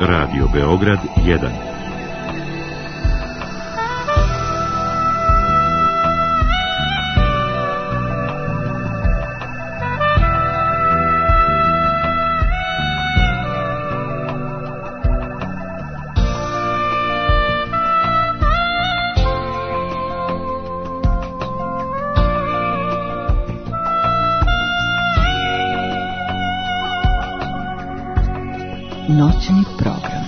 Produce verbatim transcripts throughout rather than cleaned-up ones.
Radio Beograd jedan. Noćni program.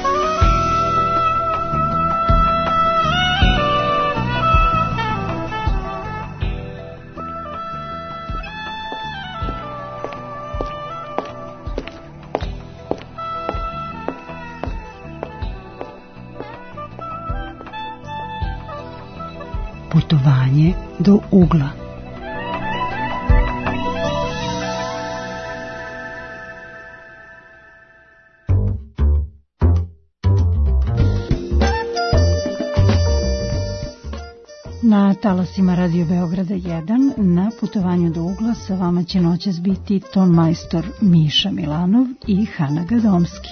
Putovanje do ugla. Na talasima Radio Beograda jedan, na putovanju do ugla sa vama će noćas biti tonmajstor Miša Milanov i Hana Gadomski.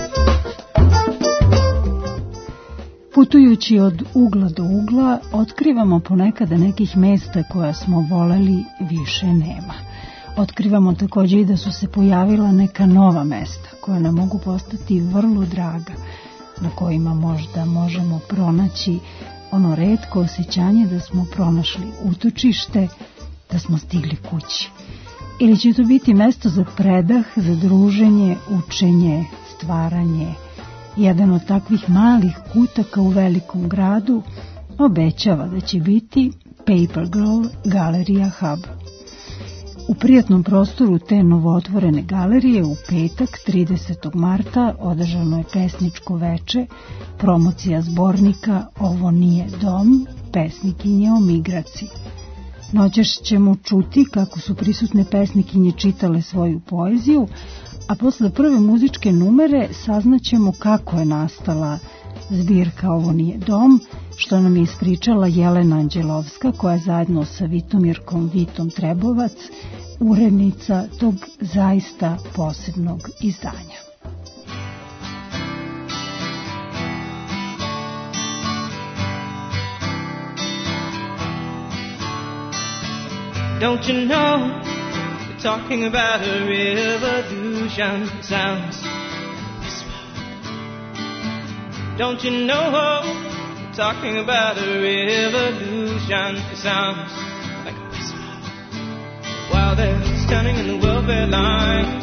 Putujući od ugla do ugla, otkrivamo ponekada nekih mesta koja smo voleli više nema. Otkrivamo također i da su se pojavila neka nova mesta koja nam mogu postati vrlo draga, na kojima možda možemo pronaći ono retko osjećanje da smo pronašli utočište, da smo stigli kući. Ili će to biti mesto za predah, za druženje, učenje, stvaranje. Jedan od takvih malih kutaka u velikom gradu obećava da će biti Paper Girl Galerija Hub. U prijatnom prostoru te novootvorene galerije u petak tridesetog marta održano je pesničko veče, promocija zbornika Ovo nije dom, pesnikinje o migraciji. Noćas ćemo čuti kako su prisutne pesnikinje čitale svoju poeziju, a posle prve muzičke numere saznaćemo kako je nastala zbirka Ovo nije dom, što nam je ispričala Jelena Anđelovska, koja je zajedno sa Vitomirkom Vitom Trebovac urednica tog zaista posebnog izdanja. Don't you know, we're talking about a revolution, sounds whisper. Don't you know, we're talking about a revolution, sounds like a whisper. While they're standing in the welfare lines,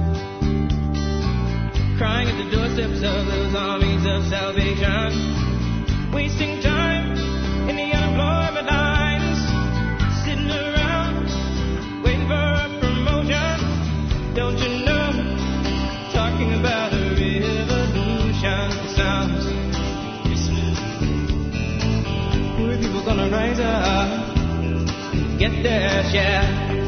crying at the doorsteps of those armies of salvation, wasting time in the unemployment lines, sitting around waiting for a promotion. Don't you know, talking about a revolution sounds whisper. Poor people gonna rise up, get their share.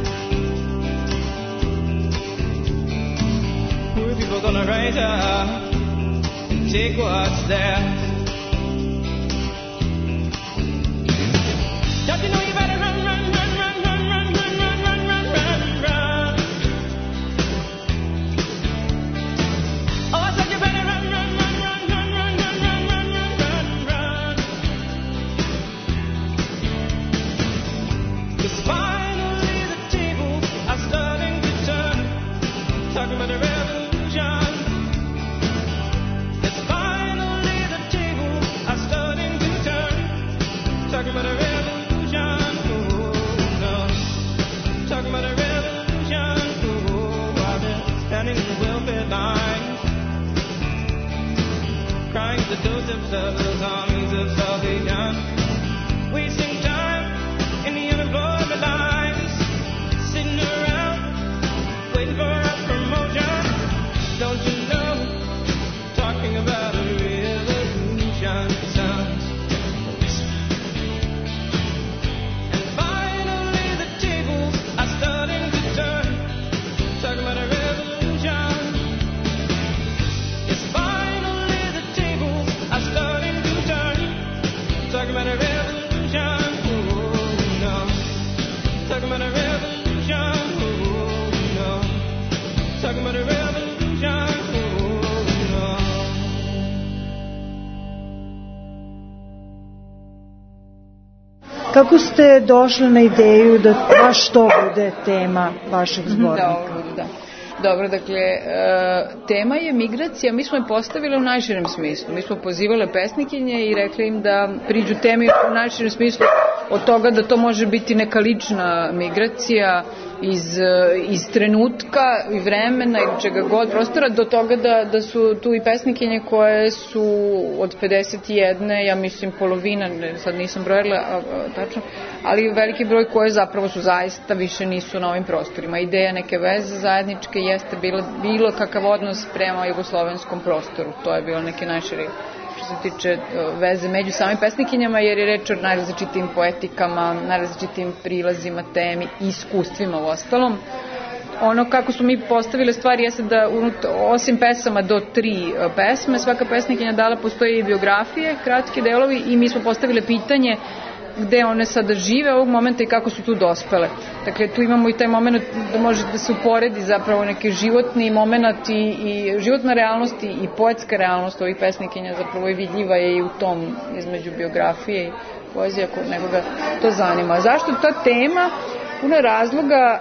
Poor people gonna rise up and take what's there. Don't you know you better run, run, run, run, run, run, run, run, run, run, run, run. Oh, I said you better run, run, run, run, run, run, run, run, run, run, run, run. 'Cause finally the tables are starting to turn, talking about the revolution. Yes, finally the tables are starting to turn, talking about a revolution. Talking about a revolution, oh, while they're standing in the welfare lines, crying at the doorsteps of those armies of salvation, wasting time in the unemployment lines, sitting around waiting for a promotion. Don't you know, talking about a revolution sounds a whisper. And finally the tables are starting to turn, talking about a revolution. Yes, finally the tables are starting to turn, Kako ste došli na ideju da baš to bude tema vašeg zbornika? Da, da. Dobro, dakle, tema je migracija, mi smo je postavili u najširem smislu. Mi smo pozivale pesnikinje i rekli im da priđu temi u najširem smislu od toga da to može biti neka lična migracija iz, iz trenutka i vremena ili čega god prostora, do toga da, da su tu i pesnikinje koje su od pedeset jedne, ja mislim polovina, sad nisam brojila a, a, tačno, ali veliki broj koje zapravo su zaista više nisu na ovim prostorima. Ideja neke veze zajedničke jeste bilo, bilo kakav odnos prema jugoslovenskom prostoru. To je bilo neki najširi što se tiče veze među samim pesnikinjama, jer je reč o najrazličitim poetikama, najrazličitim prilazima, temi i iskustvima u ostalom. Ono kako smo mi postavile stvari jeste da osim pesama do tri pesme, svaka pesnikinja dala postoje i biografije, kratki delovi i mi smo postavile pitanje gde one sada žive ovog momenta i kako su tu dospele. Dakle, tu imamo i taj moment da može da se uporedi zapravo neki životni moment i, i životna realnost i poetska realnost ovih pesnikinja zapravo i vidljiva je i u tom između biografije i poezije ako nekoga to zanima. Zašto ta tema? Puno razloga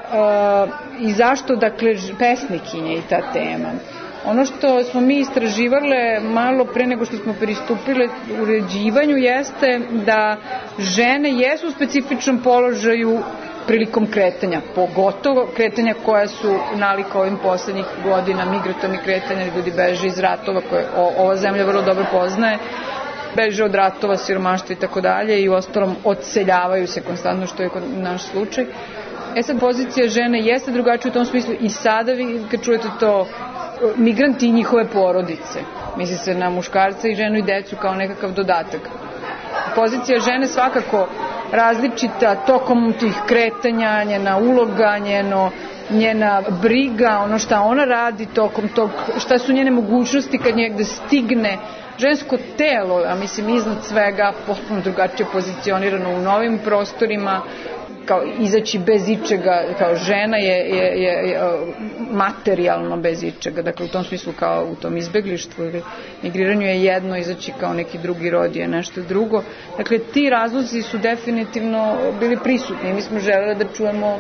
uh, i zašto, dakle, pesnikinje i ta tema. Ono što smo mi istraživale malo pre nego što smo pristupile uređivanju jeste da žene jesu u specifičnom položaju prilikom kretanja, pogotovo kretanja koja su nalika ovim poslednjih godina, migratornih kretanja, ljudi beže iz ratova koje o, ova zemlja vrlo dobro poznaje, beže od ratova, siromaštva i tako dalje i u ostalom odseljavaju se konstantno, što je naš slučaj. E sad, pozicija žene jeste drugačija u tom smislu i sada vi kad čujete to migranti i njihove porodice. Misli se na muškarce i ženu i decu kao nekakav dodatak. Pozicija žene svakako različita tokom tih kretanja, njena uloga, njeno, njena briga, ono šta ona radi tokom tog, šta su njene mogućnosti kad njegde stigne žensko telo, a mislim iznad svega potpuno drugačije pozicionirano u novim prostorima, kao izaći bez ičega kao žena je, je, je, je materijalno bez ičega, dakle u tom smislu kao u tom izbeglištvu ili migriranju je jedno, izaći kao neki drugi rod je nešto drugo. Dakle, ti razlozi su definitivno bili prisutni. Mi smo želeli da čujemo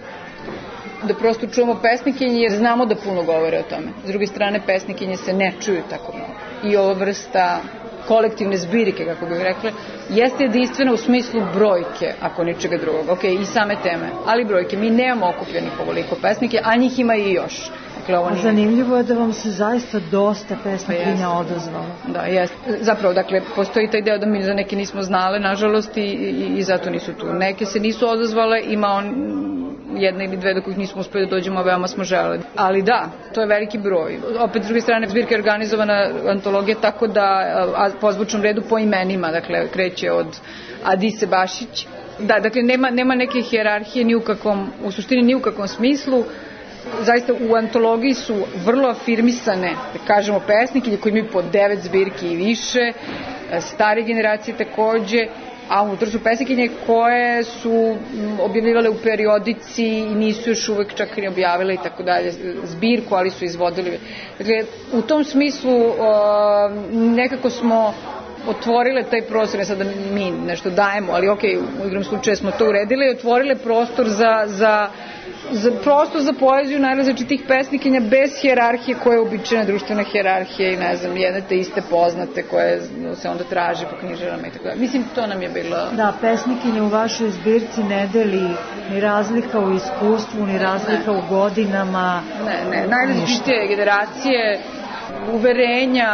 da prosto čujemo pesnikinje jer znamo da puno govore o tome. S druge strane, pesnikinje se ne čuju tako mnogo. I ova vrsta kolektivne zbirke, kako bih rekla, jeste jedinstvena u smislu brojke, ako ničega drugog. Ok, i same teme, ali brojke. Mi nemamo okupljenih ovoliko pesnike, a njih ima i još. Dakle, ovo nije... Zanimljivo je da vam se zaista dosta pesnikinja pa odazvalo. Da, jeste. Zapravo, dakle, postoji taj deo da mi za neke nismo znale, nažalost, i, i, i zato nisu tu. Neke se nisu odazvale, ima on jedna ili dve do kojih nismo uspeli da dođemo, a veoma smo želeli. Ali da, to je veliki broj. Opet, s druge strane, zbirka je organizovana antologija tako da, a po zvučnom redu po imenima, dakle, kreće od Adise Bašić. Da, dakle, nema, nema neke hijerarhije ni u kakvom, u suštini ni u kakvom smislu. Zaista u antologiji su vrlo afirmisane, da kažemo, pesnike koji imaju po devet zbirki i više, stare generacije takođe, a unutar su pesnikinje koje su objavljivale u periodici i nisu još uvek čak i objavile i tako dalje zbirku, ali su izvodili. Dakle, u tom smislu nekako smo otvorile taj prostor, ne sad da mi nešto dajemo, ali ok, u igram slučaju smo to uredile i otvorile prostor za, za, za prostor za poeziju najrazličitih pesnikinja bez hijerarhije koja je običajna društvena hijerarhija i ne znam, jedne te iste poznate koje se onda traži po knjižarama i tako da. Mislim, to nam je bilo... Da, pesnikinja u vašoj zbirci ne deli ni razlika u iskustvu, ni razlika ne. u godinama. Ne, ne, najrazličitije generacije, uverenja,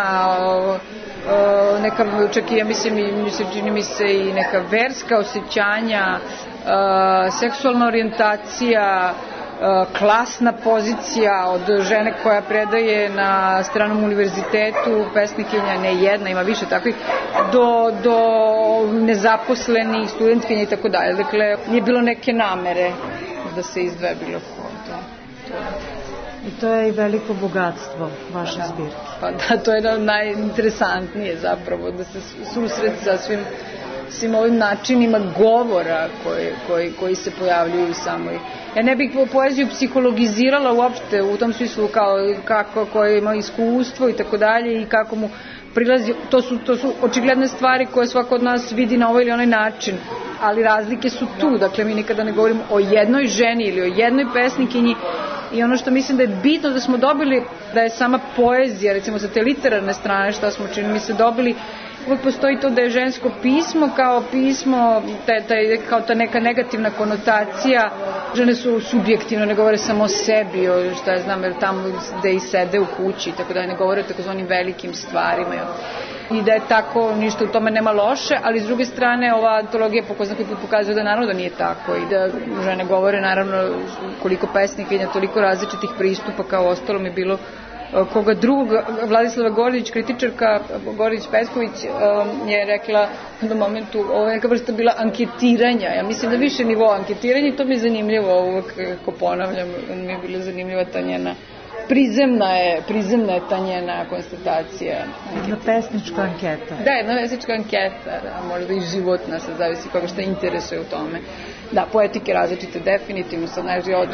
Uh, neka, čak i ja mislim, mislim, čini mi se i neka verska osjećanja, uh, seksualna orijentacija, uh, klasna pozicija od žene koja predaje na stranom univerzitetu, pesnikinja, ne jedna, ima više takvih, do, do nezaposlenih, studentkinja i tako dalje. Dakle, nije bilo neke namere da se izdvaja bilo ko. To, to. I to je i veliko bogatstvo vaše da, zbirke. Pa da, to je najinteresantnije zapravo, da se susret sa svim svim ovim načinima govora koji, koji, koji se pojavljuju u samoj. Ja ne bih poeziju psihologizirala uopšte u tom smislu kao kako koji ima iskustvo i tako dalje i kako mu prilazi, to su, to su očigledne stvari koje svako od nas vidi na ovaj ili onaj način, ali razlike su tu, dakle mi nikada ne govorimo o jednoj ženi ili o jednoj pesnikinji i ono što mislim da je bitno da smo dobili, da je sama poezija, recimo sa te literarne strane šta smo čini mi se dobili, uvijek postoji to da je žensko pismo kao pismo, taj, taj, kao ta neka negativna konotacija, žene su subjektivno, ne govore samo o sebi, o šta ja znam, jer tamo gde i sede u kući, tako da ne govore o takozvanim velikim stvarima. I da je tako, ništa u tome nema loše, ali s druge strane ova antologija pokozna koji put pokazuje da naravno da nije tako i da žene govore naravno koliko pesnikinja, toliko različitih pristupa kao ostalom je bilo koga drugog. Vladislava Gordić, kritičarka Gordić-Pesković je rekla na momentu, ovo je neka vrsta bila anketiranja, ja mislim da više nivo anketiranja i to mi je zanimljivo, uvek ko ponavljam, mi je bila zanimljiva ta njena prizemna je, prizemna je ta njena konstatacija. Jedna pesnička anketa. Da, jedna pesnička anketa, da, možda i životna, sad zavisi koga šta interesuje u tome. Da, poetike različite definitivno, sad znači od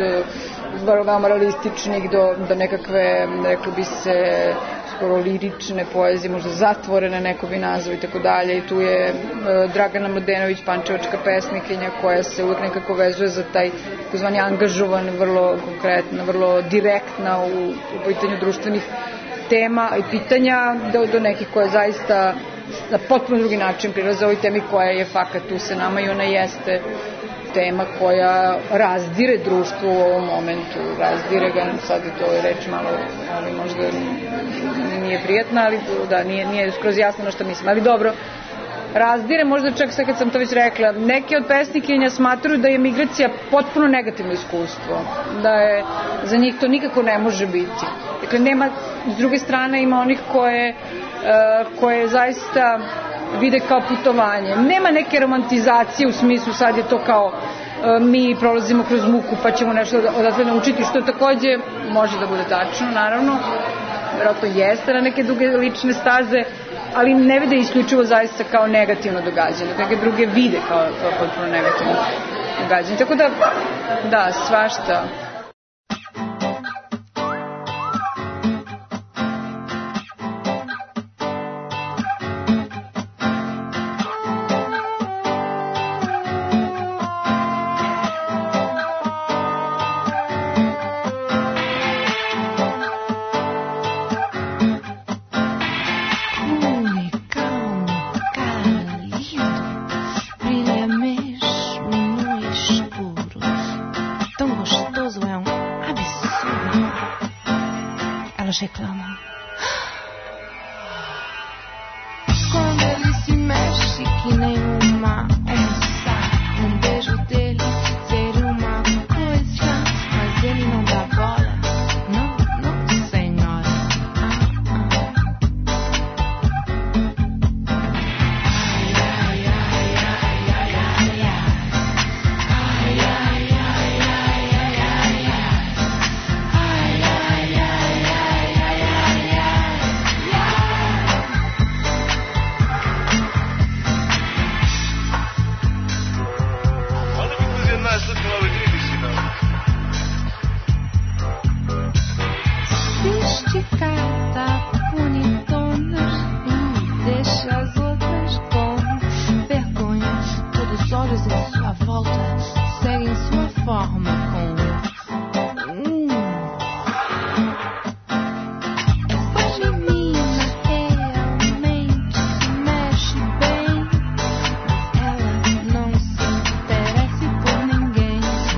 veoma realističnih do, do nekakve, reklo bi se, skoro lirične poezije, možda zatvorene neko bi nazvao i tako dalje. I tu je e, Dragana Mladenović, pančevačka pesnikinja, koja se uvijek nekako vezuje za taj tzv. Angažovan, vrlo konkretna, vrlo direktna u, u pitanju društvenih tema i pitanja do, do nekih koje zaista na potpuno drugi način prilaze ovoj temi koja je fakat tu se nama i ona jeste tema koja razdire društvo u ovom momentu, razdire ga, sad je to reč malo, ali možda nije prijatna, ali da, nije, nije skroz jasno na što mislim, ali dobro, razdire, možda čak sad kad sam to već rekla, neke od pesnikinja smatruju da je migracija potpuno negativno iskustvo, da je za njih to nikako ne može biti. Dakle, nema, s druge strane ima onih koje, uh, koje zaista vide kao putovanje. Nema neke romantizacije u smislu sad je to kao uh, mi prolazimo kroz muku pa ćemo nešto odatle naučiti, što takođe može da bude tačno, naravno, vjerojatno jeste na neke duge lične staze, ali ne vide isključivo zaista kao negativno događanje, neke druge vide kao, kao potpuno negativno događanje. Tako da, da, svašta. Reclamam. Quando ele se mexe que nem uma onça, um beijo dele ser uma coisa, mas ele não dá bola, não, não senhora. Ah, ah. Ai, ai, ai, ai, ai, ai, ai. Ai, ai, ai, ai, ai, ai, ai. Ai, ai, ai. Sofisticada, bonitona, hum, deixa as outras com vergonha. Todos os olhos em sua volta seguem sua forma com hum. Essa gemina realmente se mexe bem, mas ela não se interessa por ninguém.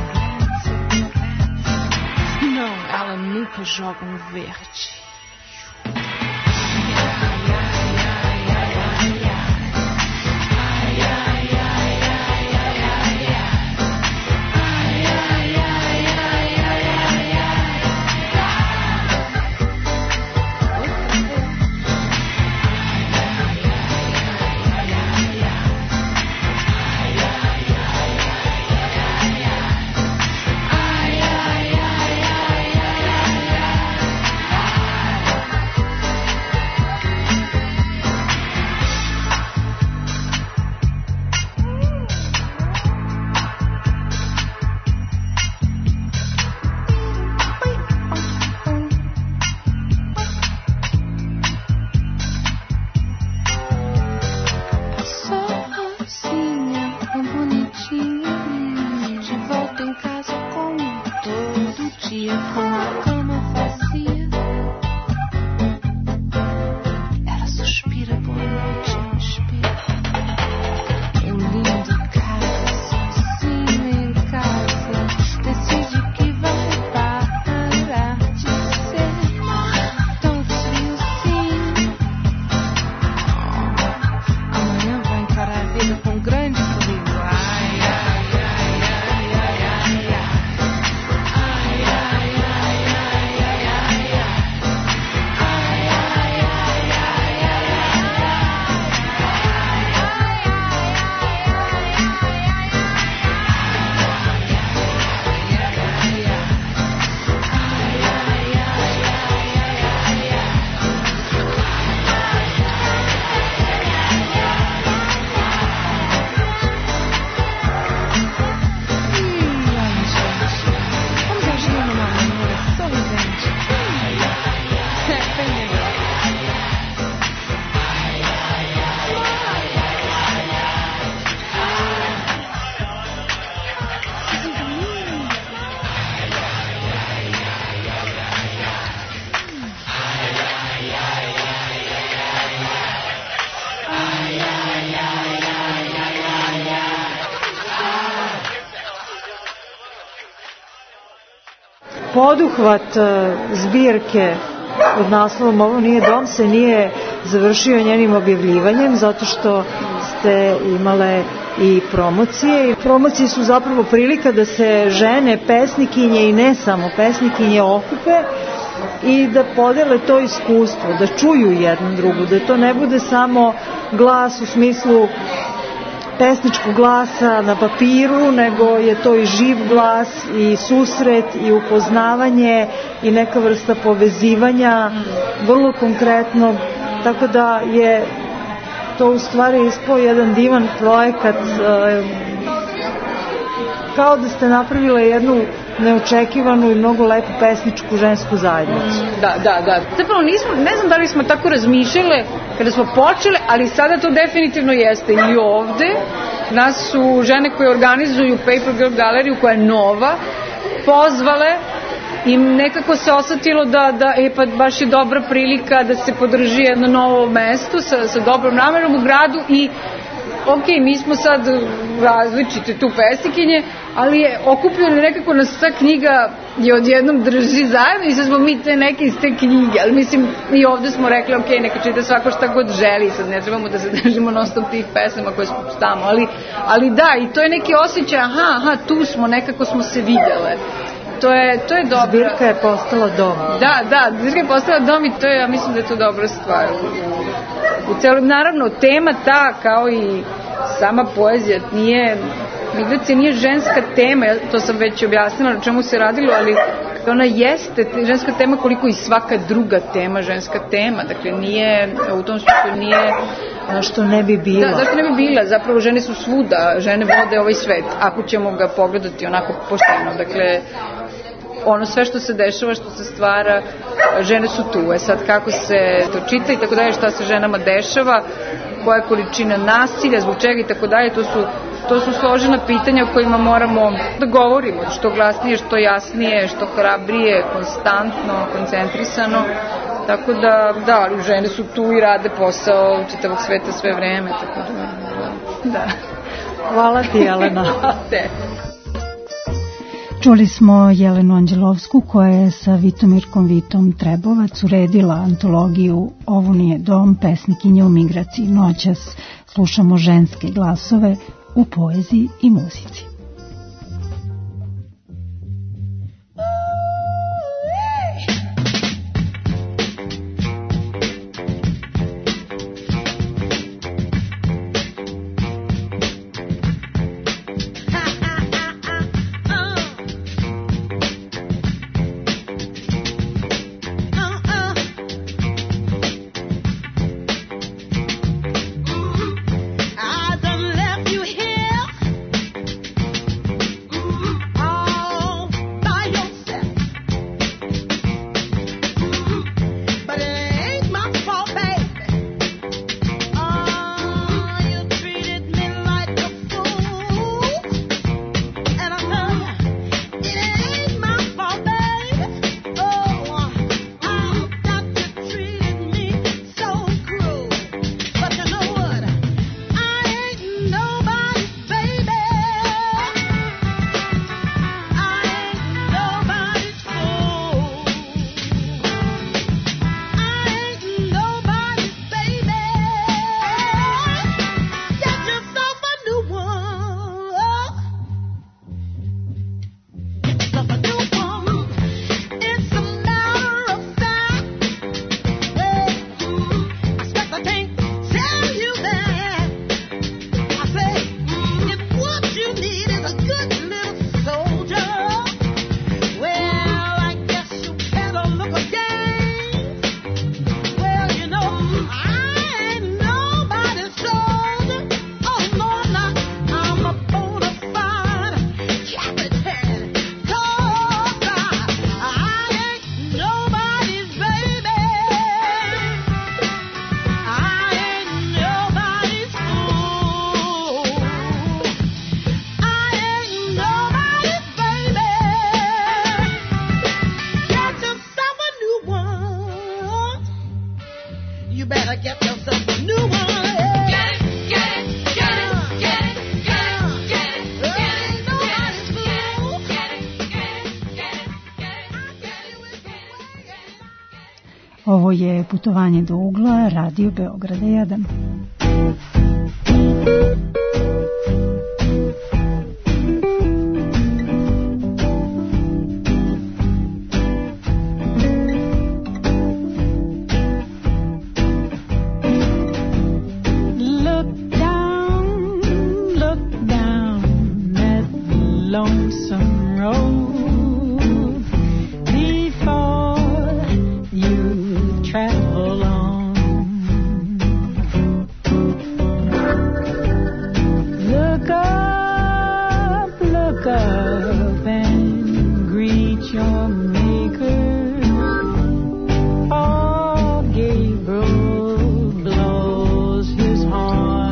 Não, ela nunca joga um verde. com a cama vazia. Ela suspira boa noite no espelho. O lindo cara sozinho em casa decide que vai parar de ser tão frio assim. Amanhã vai encarar a vida com grande frio. Ai, ai, ai, ai, ai, ai, ai. Ai, ai, ai, ai, ai, ai, ai. Ai, ai, ai, vamos agir numa maneira sorridente. É bem legal. Poduhvat e, zbirke pod naslovom Ovo nije dom se nije završio njenim objavljivanjem zato što ste imale i promocije i promocije su zapravo prilika da se žene, pesnikinje i ne samo pesnikinje okupe i da podele to iskustvo, da čuju jednu drugu, da to ne bude samo glas u smislu pesničkog glasa na papiru, nego je to i živ glas i susret i upoznavanje i neka vrsta povezivanja vrlo konkretnog, tako da je to u stvari ispao jedan divan projekat, kao da ste napravile jednu neočekivanu i mnogo lepu pesničku žensku zajednicu. Da, da, da. Zapravo nismo, ne znam da li smo tako razmišljale kada smo počele, ali sada to definitivno jeste i ovde. Nas su žene koje organizuju Paper Girl galeriju, koja je nova, pozvale i nekako se osetilo da, da e, pa baš je dobra prilika da se podrži jedno novo mesto sa, sa dobrom namerom u gradu i ok, mi smo sad različite tu pesnikinje, ali je okupljeno nekako nas ta knjiga je odjednom drži zajedno i sad smo mi te neke iz te knjige, ali mislim i ovde smo rekli ok, neka čita svako šta god želi, sad ne trebamo da se držimo non stop tih pesama koje smo tamo, ali, ali da, i to je neki osjećaj, aha, aha, tu smo, nekako smo se videle. To je, to je dobro. Zbirka je postala dom. Da, da, zbirka je postala dom i to je, ja mislim da je to dobra stvar. U celom, naravno, tema ta, kao i sama poezija, nije, migracija nije ženska tema, ja to sam već objasnila na čemu se radilo, ali ona jeste ženska tema koliko i svaka druga tema ženska tema, dakle nije, u tom smislu nije... Zašto ne bi bila? Da, zašto ne bi bila? Zapravo žene su svuda, žene vode ovaj svet, ako ćemo ga pogledati onako pošteno, dakle ono sve što se dešava, što se stvara, žene su tu. E sad kako se to čita i tako dalje, šta se ženama dešava, koja je količina nasilja, zbog čega i tako dalje, to su, to su složena pitanja o kojima moramo da govorimo, što glasnije, što jasnije, što hrabrije, konstantno, koncentrisano. Tako da, da, ali žene su tu i rade posao čitavog sveta sve vreme, tako da, da. Hvala ti, Jelena. Te. Čuli smo Jelenu Anđelovsku koja je sa Vitomirkom Vitom Trebovac uredila antologiju Ovo nije dom, pesnikinje u migraciji. Noćas slušamo ženske glasove u poeziji i muzici. I done left you here get yourself a new one. Get it, get it, get it, get it, get it, get it, get it, nobody's fool. Get it, get it, get it, get it, I tell you it's the way. Ovo je Putovanje do ugla, Radio Beograda jedan. Lonesome road before you travel on. Look up, look up and greet your maker. Oh, Gabriel blows his horn.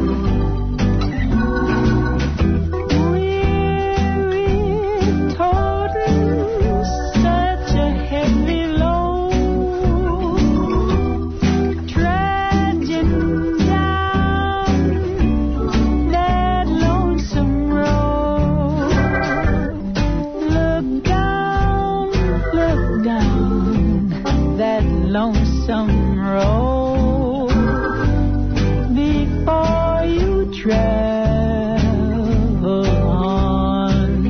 Lonesome road before you travel on.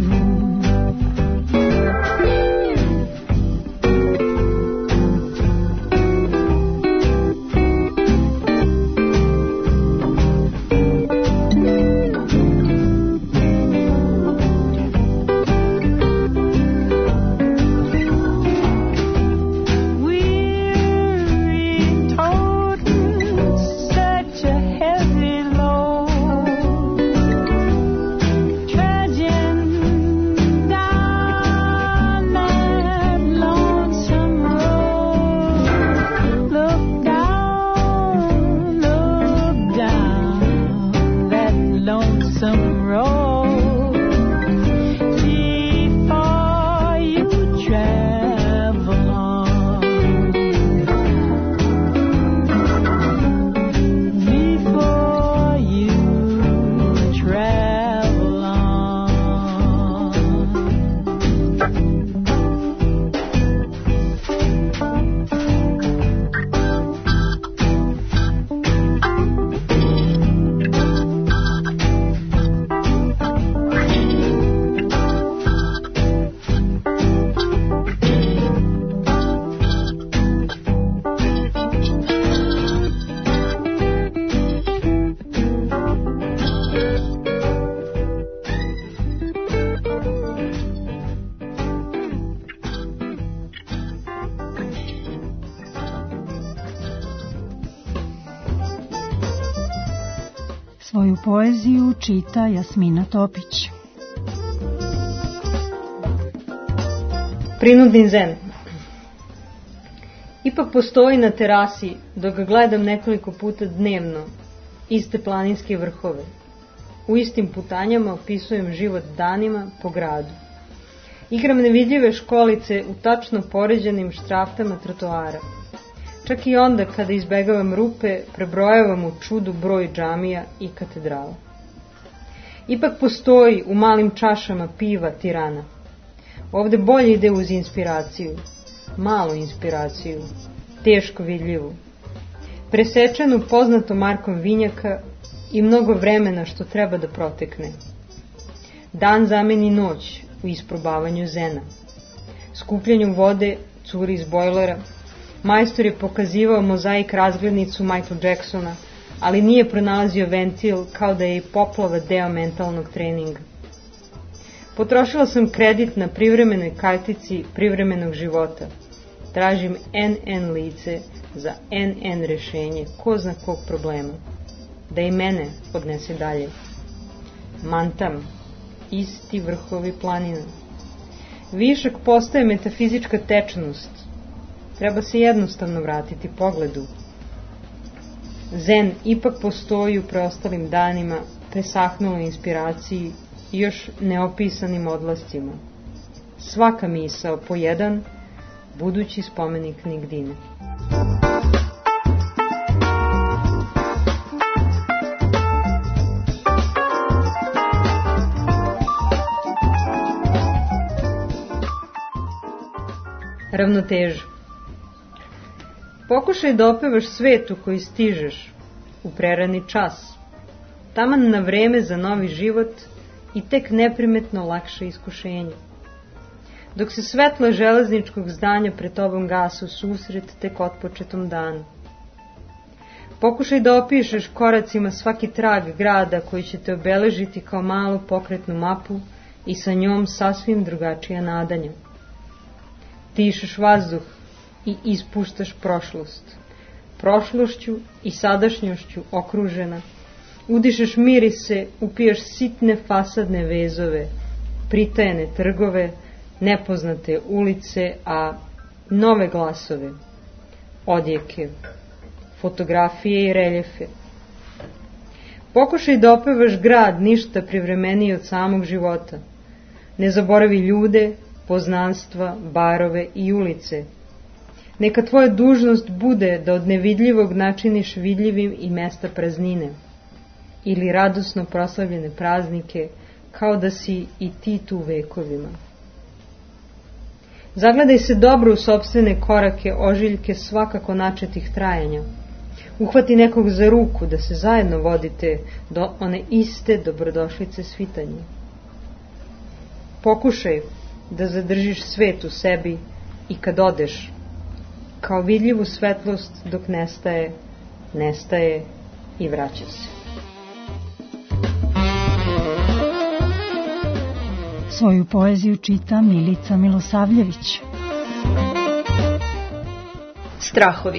Svoju poeziju čita Jasmina Topić. Prinudni zen. Ipak postoji na terasi, dok ga gledam nekoliko puta dnevno, iste planinske vrhove. U istim putanjama opisujem život danima po gradu. Igram nevidljive školice u tačno poređenim štraftama trotoara. Čak i onda kada izbegavam rupe, prebrojavam u čudu broj džamija i katedrala. Ipak postoji u malim čašama piva tirana. Ovde bolje ide uz inspiraciju, malu inspiraciju, teško vidljivu, presečenu poznatom markom vinjaka i mnogo vremena što treba da protekne. Dan zameni noć u isprobavanju zena. Skupljanju vode curi iz bojlera. Majstor je pokazivao mozaik razglednicu Michael Jacksona, ali nije pronalazio ventil, kao da je i poplava deo mentalnog treninga. Potrošila sam kredit na privremenoj kartici privremenog života. Tražim en en lice za en en rešenje ko zna kog problema. Da i mene odnese dalje. Mantam, isti vrhovi planina. Višak postaje metafizička tečnost. Treba se jednostavno vratiti pogledu. Zen ipak postoji u preostalim danima, presahnuo inspiraciji i još neopisanim odlascima. Svaka misao po jedan, budući spomenik nigdine. Ravnoteža. Pokušaj da opevaš svetu koji stižeš u prerani čas, taman na vreme za novi život i tek neprimetno lakše iskušenje. Dok se svetla železničkog zdanja pred tobom gase u susret tek otpočetom danu. Pokušaj da opišeš koracima svaki trag grada koji će te obeležiti kao malu pokretnu mapu i sa njom sasvim drugačija nadanja. Dišeš vazduh i ispuštaš prošlost. Prošlošću i sadašnjošću okružena. Udišeš mirise, upiješ sitne fasadne vezove, pritajene trgove, nepoznate ulice, a nove glasove, odjeke, fotografije i reljefe. Pokušaj da opevaš grad ništa privremeniji od samog života. Ne zaboravi ljude, poznanstva, barove i ulice. Neka tvoja dužnost bude da od nevidljivog načiniš vidljivim i mesta praznine, ili radosno proslavljene praznike, kao da si i ti tu vekovima. Zagledaj se dobro u sopstvene korake, ožiljke svakako načetih trajanja. Uhvati nekog za ruku da se zajedno vodite do one iste dobrodošlice svitanja. Pokušaj da zadržiš svet u sebi i kad odeš, kao vidljivu svetlost dok nestaje, nestaje i vraća se. Svoju poeziju čita Milica Milosavljević. Strahovi.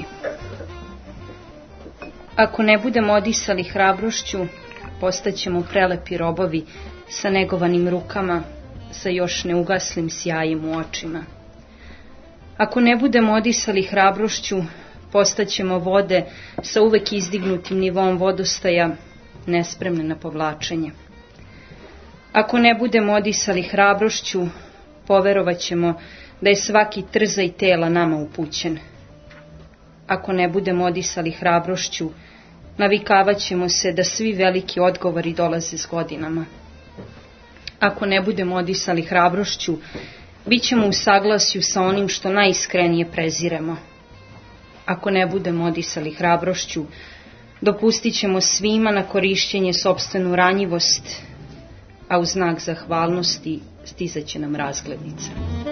Ako ne budemo odisali hrabrošću, postaćemo prelepi robovi sa negovanim rukama, sa još neugaslim sjajim u očima. Ako ne budemo odisali hrabrošću, postaćemo vode sa uvek izdignutim nivom vodostaja, nespremne na povlačenje. Ako ne budemo odisali hrabrošću, poverovaćemo da je svaki trzaj tela nama upućen. Ako ne budemo odisali hrabrošću, navikavaćemo se da svi veliki odgovori dolaze s godinama. Ako ne budemo odisali hrabrošću, bit ćemo u saglasju sa onim što najiskrenije preziremo. Ako ne budemo odisali hrabrošću, dopustit ćemo svima na korišćenje sopstvenu ranjivost, a u znak zahvalnosti stizaće nam razglednica.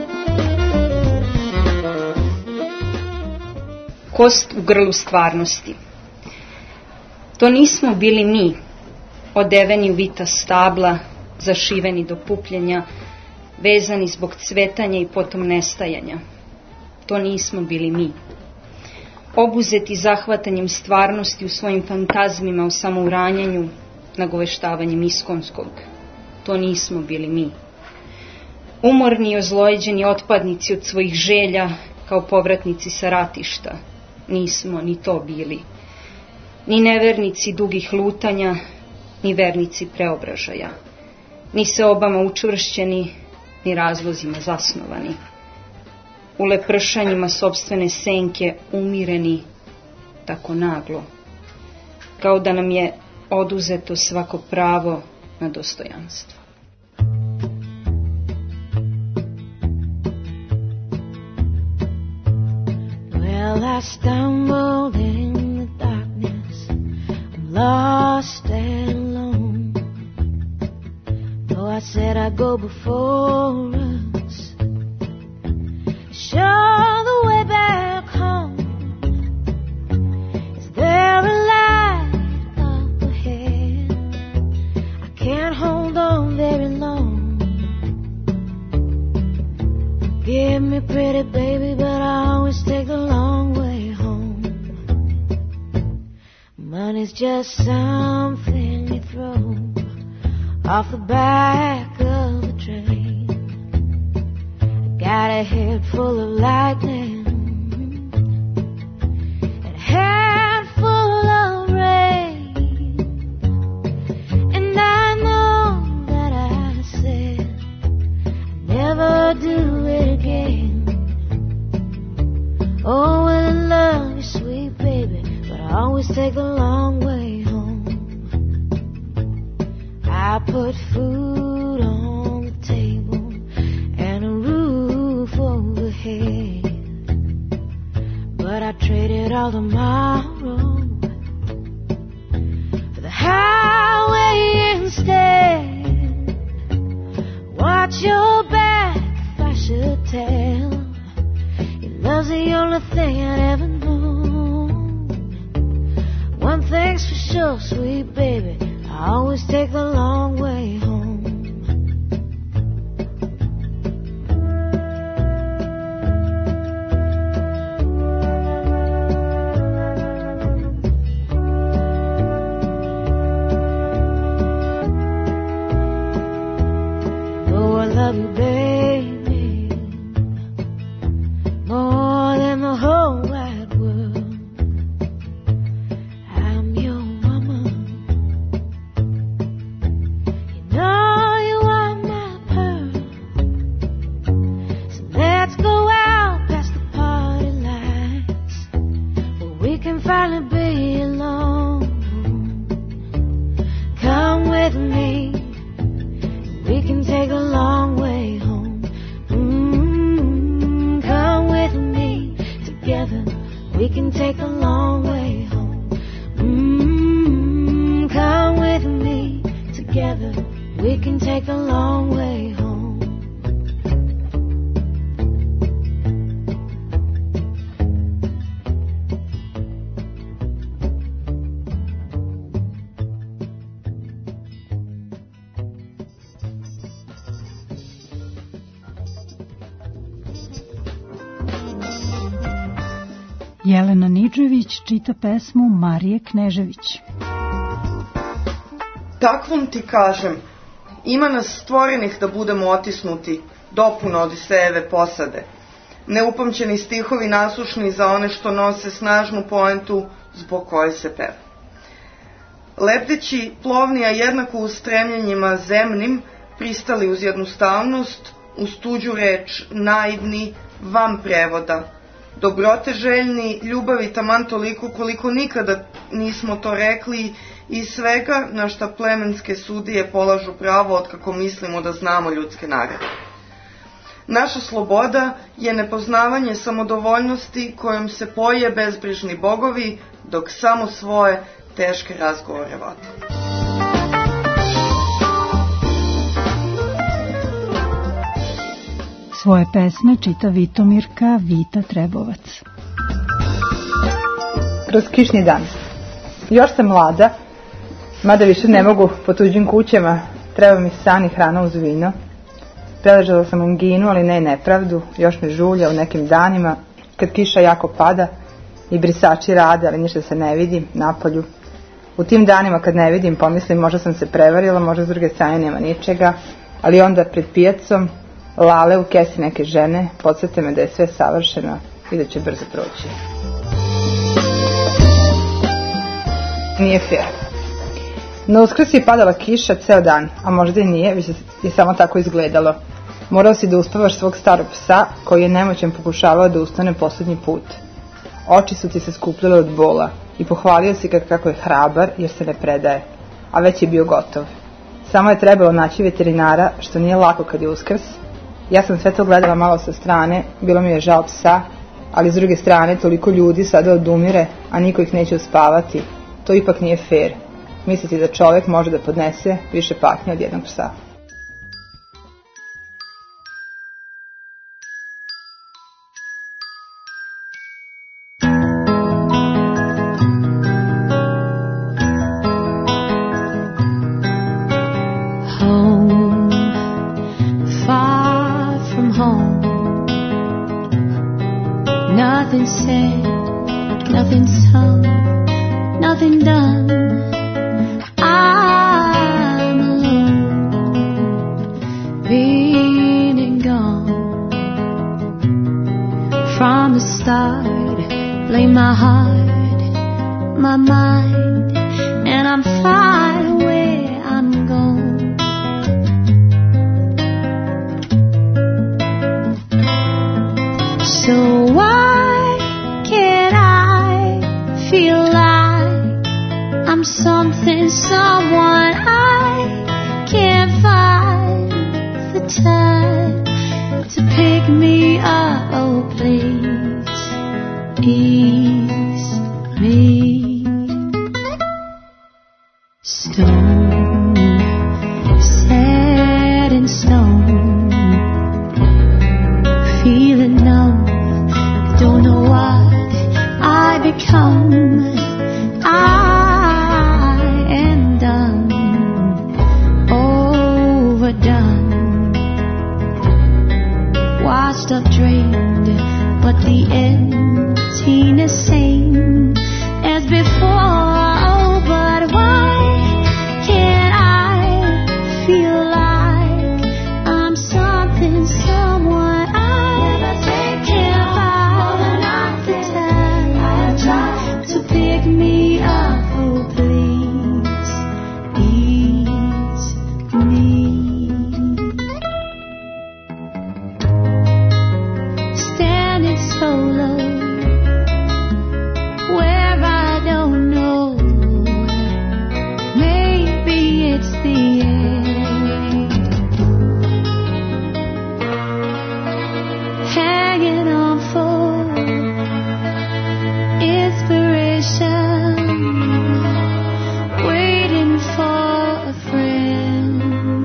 Kost u grlu stvarnosti. To nismo bili mi, odeveni u vita stabla, zašiveni do pupljenja, vezani zbog cvetanja i potom nestajanja. To nismo bili mi. Obuzeti zahvatanjem stvarnosti u svojim fantazmima o samouranjanju, nagoveštavanjem iskonskog. To nismo bili mi. Umorni i ozlojeđeni otpadnici od svojih želja, kao povratnici sa ratišta. Nismo ni to bili. Ni nevernici dugih lutanja, ni vernici preobražaja. Ni se obama učvršćeni, ni razlozima zasnovani. U lepršanjima sopstvene senke umireni, tako naglo, kao da nam je oduzeto svako pravo na dostojanstvo. Well, I stumbled in the darkness, I'm lost and alone. Though I said I'd go before us, show the way back home. Is there a light up ahead? I can't hold on very long. Give me pretty baby, but I always take the long way home. Money's just something you throw off the back of a train. I got a head full of lightning and a head full of rain. And I know that I said I'd never do it again. Oh, well, I love you, sweet baby, but I always take the long way home. I put food on the table and a roof overhead. I'd trade it all tomorrow for the highway instead. Watch your back, if I should tell. Your love's the only thing I'd ever know. One thing's for sure, sweet baby, I always take the long way home. Love you, baby, more than the whole wide world. I'm your woman. You know you are my pearl. So let's go out past the party lights, where we can finally be alone. Come with me, we can take a long way home. Mm-hmm. Come with me, together we can take a long way home. Mm-hmm. Come with me, together we can take a long way home. Jelena Niđević čita pesmu Marije Knežević. Takvom ti kažem, ima nas stvorenih da budemo otisnuti, dopuna Odisejeve posade. Neupamćeni stihovi nasušni za one što nose snažnu poentu zbog koje se peva. Lebdeći plovnija jednako u stremljenjima zemnim, pristali uz jednostavnost, uz tuđu reč, naivni, van prevoda, dobrote željni, ljubavi taman toliko koliko nikada nismo to rekli i svega na šta plemenske sudije polažu pravo otkako mislimo da znamo ljudske nagrade. Naša sloboda je nepoznavanje samodovoljnosti kojom se poje bezbrižni bogovi dok samo svoje teške razgovore vode. Svoje pesme čita Vitomirka Vita Trebovac. Kroz kišni dan. Još sam mlada, mada više ne mogu po tuđim kućama, treba mi san i hrana uz vino. Preležala sam anginu, ali ne nepravdu, još me žulja u nekim danima, kad kiša jako pada i brisači rade, ali ništa se ne vidi napolju. U tim danima kad ne vidim, pomislim možda sam se prevarila, možda s druge strane nema ničega, ali onda pred pijacom lale u kesi neke žene podsjete me da je sve savršeno i da će brzo proći. Nije fair. Na Uskrs je padala kiša ceo dan, a možda i nije, već je samo tako izgledalo. Morao si da uspavaš svog starog psa koji je nemoćan pokušavao da ustane poslednji put. Oči su ti se skupljale od bola i pohvalio si ga kako je hrabar jer se ne predaje, a već je bio gotov. Samo je trebalo naći veterinara, što nije lako kad je Uskrs. Ja sam sve to gledala malo sa strane, bilo mi je žao psa, ali s druge strane toliko ljudi sada odumire, a niko ih neće uspavati. To ipak nije fair. Misliti da čovjek može da podnese više patnje od jednog psa. Nothing said, nothing sung, nothing done. I'm alone, been and gone. From the start, blame my heart, my mind, and I'm fine where I'm going. So why can't I feel like I'm something, someone I can't find the time to pick me up, oh please. ease me. Stone, set in stone, feeling numb, don't know what I become. I am done, overdone, washed up, drained, but the emptiness same as before. But why can't I feel like I'm something, someone I can't find the time to pick me up? Oh, please ease me. Standing solo where I don't know. Maybe it's the end. Hanging on for inspiration, waiting for a friend.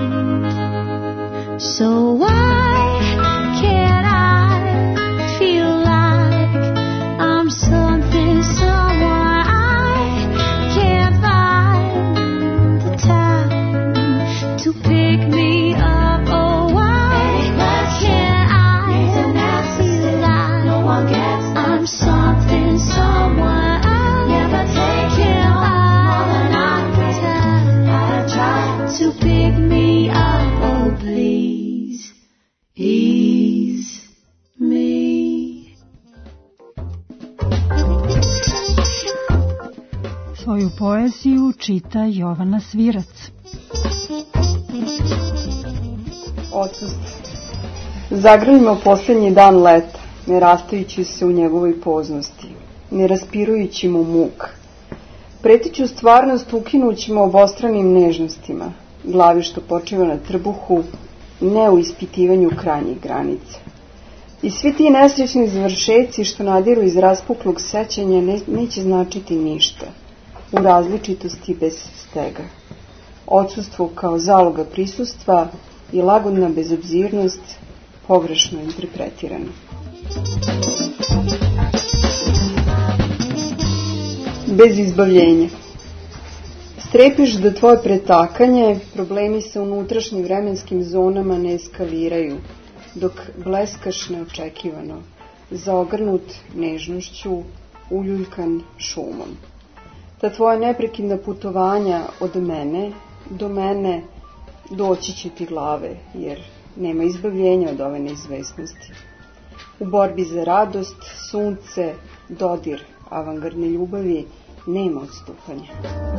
So why can't I feel like I'm something, someone I can't find the time to pick me up? Oh, why can't I feel like I'm something, someone I never can't find the time to pick me up? Oh, please ease me. Svoju poeziju čita Jovana Svirac. Odsustvo. Zagrlimo posljednji dan leta, ne rastajući se u njegovoj poznosti, ne raspirujući mu muk. Pretiću stvarnost ukinućemo obostranim nežnostima, glavi što počiva na trbuhu, ne u ispitivanju krajnjih granica. I svi ti nesrećni završeci što nadiru iz raspuklog sećanja ne, neće značiti ništa, u različitosti bez stega. Odsustvo kao zaloga prisustva i lagodna bezobzirnost pogrešno interpretirano. Bez izbavljenja. Strepiš da tvoje pretakanje, problemi sa unutrašnjim vremenskim zonama ne eskaliraju, dok bleskaš neočekivano, zaogrnut nežnošću, uljuljkan šumom. Ta tvoja neprekidna putovanja od mene do mene doći će ti glave, jer nema izbavljenja od ove neizvesnosti. U borbi za radost, sunce, dodir avangardne ljubavi, nema odstupanja.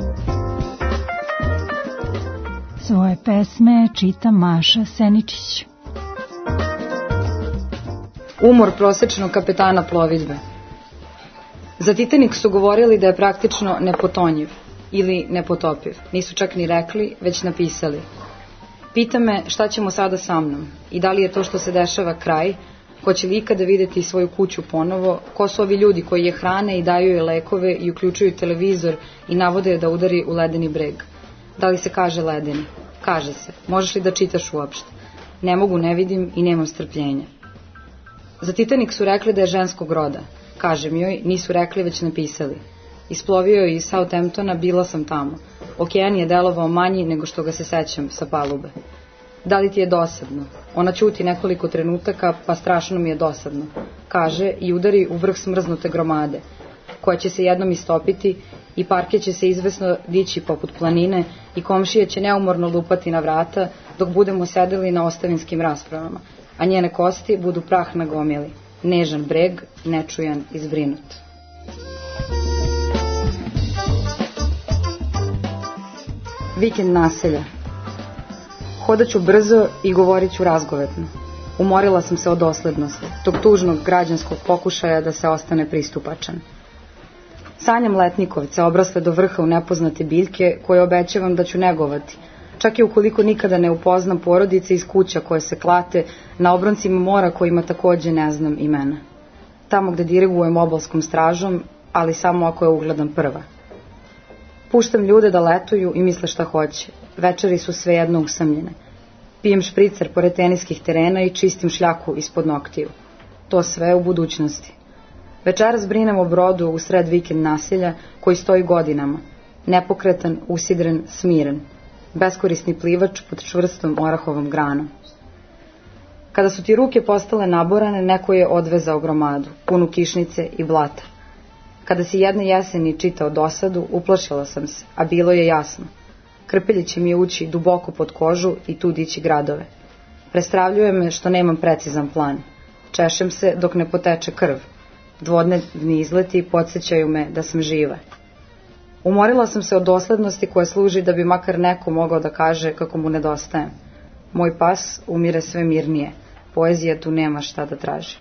Svoje pesme čita Maša Seničić. Umor prosečnog kapetana plovidbe. Za Titanik su govorili da je praktično nepotonjiv ili nepotopiv. Nisu čak ni rekli, već napisali. Pita me šta ćemo sada sa mnom i da li je to što se dešava kraj, hoće li ikada vidjeti svoju kuću ponovo, ko su ovi ljudi koji je hrane i daju je lekove i uključuju televizor i navode je da udari u ledeni breg. Da li se kaže ledeni? Kaže se. Možeš li da čitaš uopšte? Ne mogu, ne vidim i nemam strpljenja. Za Titanik su rekli da je ženskog roda. Kažem joj, nisu rekli, već napisali. Isplovio je iz Southamptona, bila sam tamo. Okean je delovao manji nego što ga se sećam sa palube. Da li ti je dosadno? Ona ćuti nekoliko trenutaka, pa strašno mi je dosadno. Kaže i udari u vrh smrznute gromade, koja će se jednom istopiti i parke će se izvesno dići poput planine i komšije će neumorno lupati na vrata dok budemo sedeli na ostavinskim raspravama, a njene kosti budu prah na gomili. Nežan breg, nečujan i zbrinut. Vikend naselja. Hodaću brzo i govorit ću razgovetno. Umorila sam se od doslednosti, tog tužnog građanskog pokušaja da se ostane pristupačan. Sanjam letnikovce obrasle do vrha u nepoznate biljke koje obećavam da ću negovati, čak i ukoliko nikada ne upoznam porodice iz kuća koje se klate na obroncima mora kojima takođe ne znam imena. tamo gde dirigujem obalskom stražom, ali samo ako je ugledam prva. Puštam ljude da letuju i misle šta hoće. Večeri su svejedno usamljene. Pijem špricer pored teniskih terena i čistim šljaku ispod noktiju. To sve u budućnosti. Večeras brinem o brodu u sred vikend nasilja koji stoji godinama. Nepokretan, usidren, smiren. Beskorisni plivač pod čvrstom orahovom granom. Kada su ti ruke postale naborane, neko je odvezao gromadu, punu kišnice i blata. Kada si jedne jeseni čitao dosadu, uplašila sam se, a bilo je jasno. Krpelje će mi ući duboko pod kožu i tu dići gradove. Prestravljuje me što nemam precizan plan. Češem se dok ne poteče krv. Dvodnevni izleti podsjećaju me da sam živa. Umorila sam se od doslednosti koja služi da bi makar neko mogao da kaže kako mu nedostajem. Moj pas umire sve mirnije. Poezija tu nema šta da traži.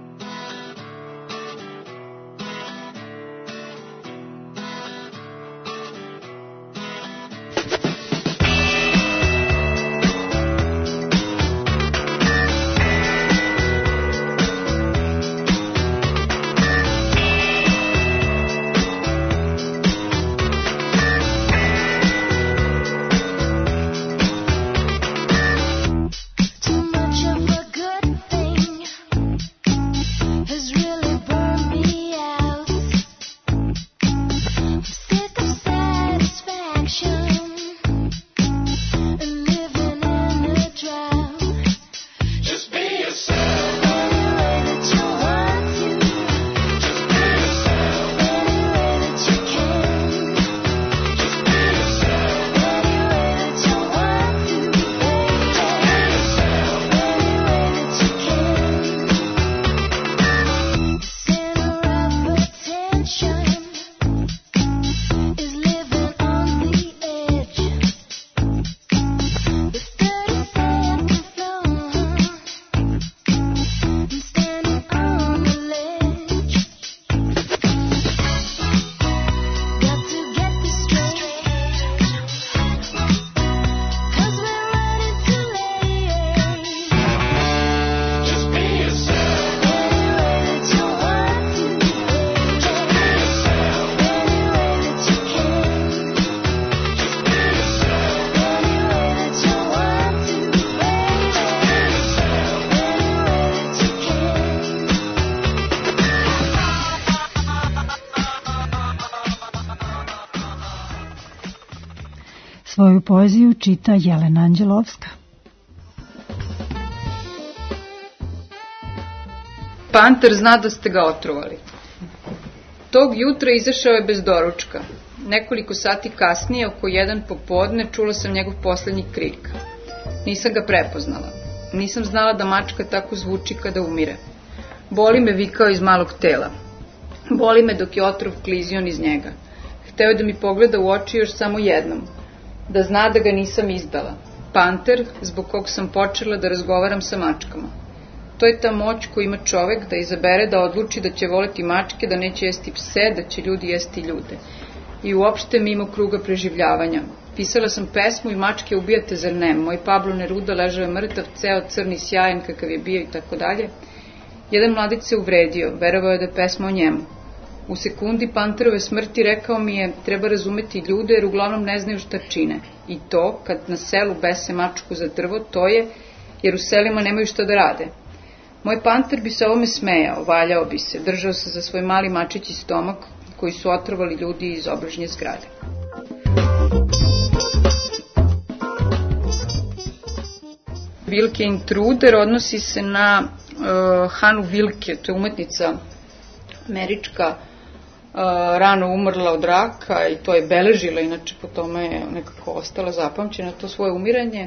Svoju poeziju čita Jelena Anđelovska. Panter zna da ste ga otrovali. Tog jutra izašao je bez doručka. Nekoliko sati kasnije, oko jedan popodne, čula sam njegov poslednji krik. Nisam ga prepoznala. Nisam znala da mačka tako zvuči kada umire. Boli me, vikao iz malog tela. Boli me dok je otrov klizio iz njega. Hteo da mi pogleda u oči još samo jednom. Da zna da ga nisam izdala. Panter, zbog kog sam počela da razgovaram sa mačkama. To je ta moć koju ima čovek da izabere, da odluči da će voleti mačke, da neće jesti pse, da će ljudi jesti ljude. I uopšte mimo kruga preživljavanja. Pisala sam pesmu i mačke ubijate, zar ne? Moj Pablo Neruda ležao je mrtav, ceo crni sjajan kakav je bio i tako dalje. Jedan mladić se uvredio, verovao je da je pesma o njemu. U sekundi Panterove smrti rekao mi je, treba razumeti ljude jer uglavnom ne znaju šta čine. I to, kad na selu bese mačku za drvo, to je jer u selima nemaju šta da rade. Moj Panter bi se ovome smejao, valjao bi se, držao se za svoj mali mačići stomak koji su otrovali ljudi iz obližnje zgrade. Wilke Intruder odnosi se na uh, Hanu Wilke, to je umetnica američka, uh, rano umrla od raka i to je beležila, inače po tome je nekako ostala zapamćena to svoje umiranje.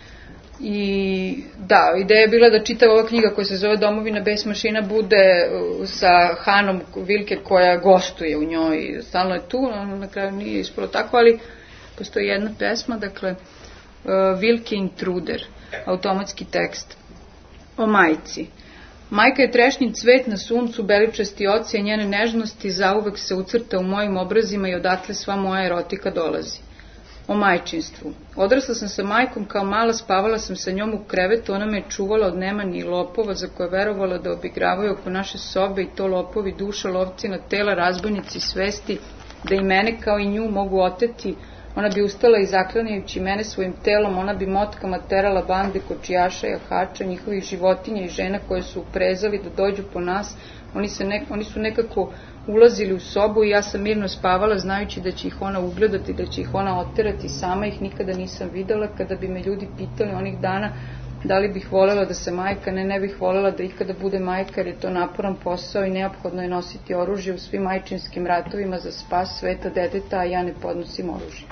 I da, ideja je bila da čita ova knjiga koja se zove Domovina bez mašina bude sa Hanom Wilke koja gostuje u njoj, stalno je tu, na kraju nije ispalo tako, ali postoji jedna pesma, dakle, uh, Wilke Intruder, automatski tekst o majci. Majka je trešnjin cvet na suncu, beličasti ocija njene nežnosti zauvek se ucrta u mojim obrazima i odatle sva moja erotika dolazi. o majčinstvu. Odrasla sam sa majkom, kao mala spavala sam sa njom u krevetu, ona me je čuvala od nemani i lopova za koje verovala da obigravaju oko naše sobe, i to lopovi duša, lovci na tela, razbojnici svesti, da i mene kao i nju mogu oteti. Ona bi ustala i zaklanjajući mene svojim telom, ona bi motkama terala bande kočijaša, jahača, njihovih životinja i žena koje su uprezali da dođu po nas. Oni, se nek, oni su nekako ulazili u sobu i ja sam mirno spavala znajući da će ih ona ugledati, da će ih ona oterati. Sama ih nikada nisam videla. Kada bi me ljudi pitali onih dana da li bih volela da se majka, ne, ne bih volela da ikada bude majka, jer je to naporan posao i neophodno je nositi oružje u svim majčinskim ratovima za spas sveta deteta, a ja ne podnosim oružje.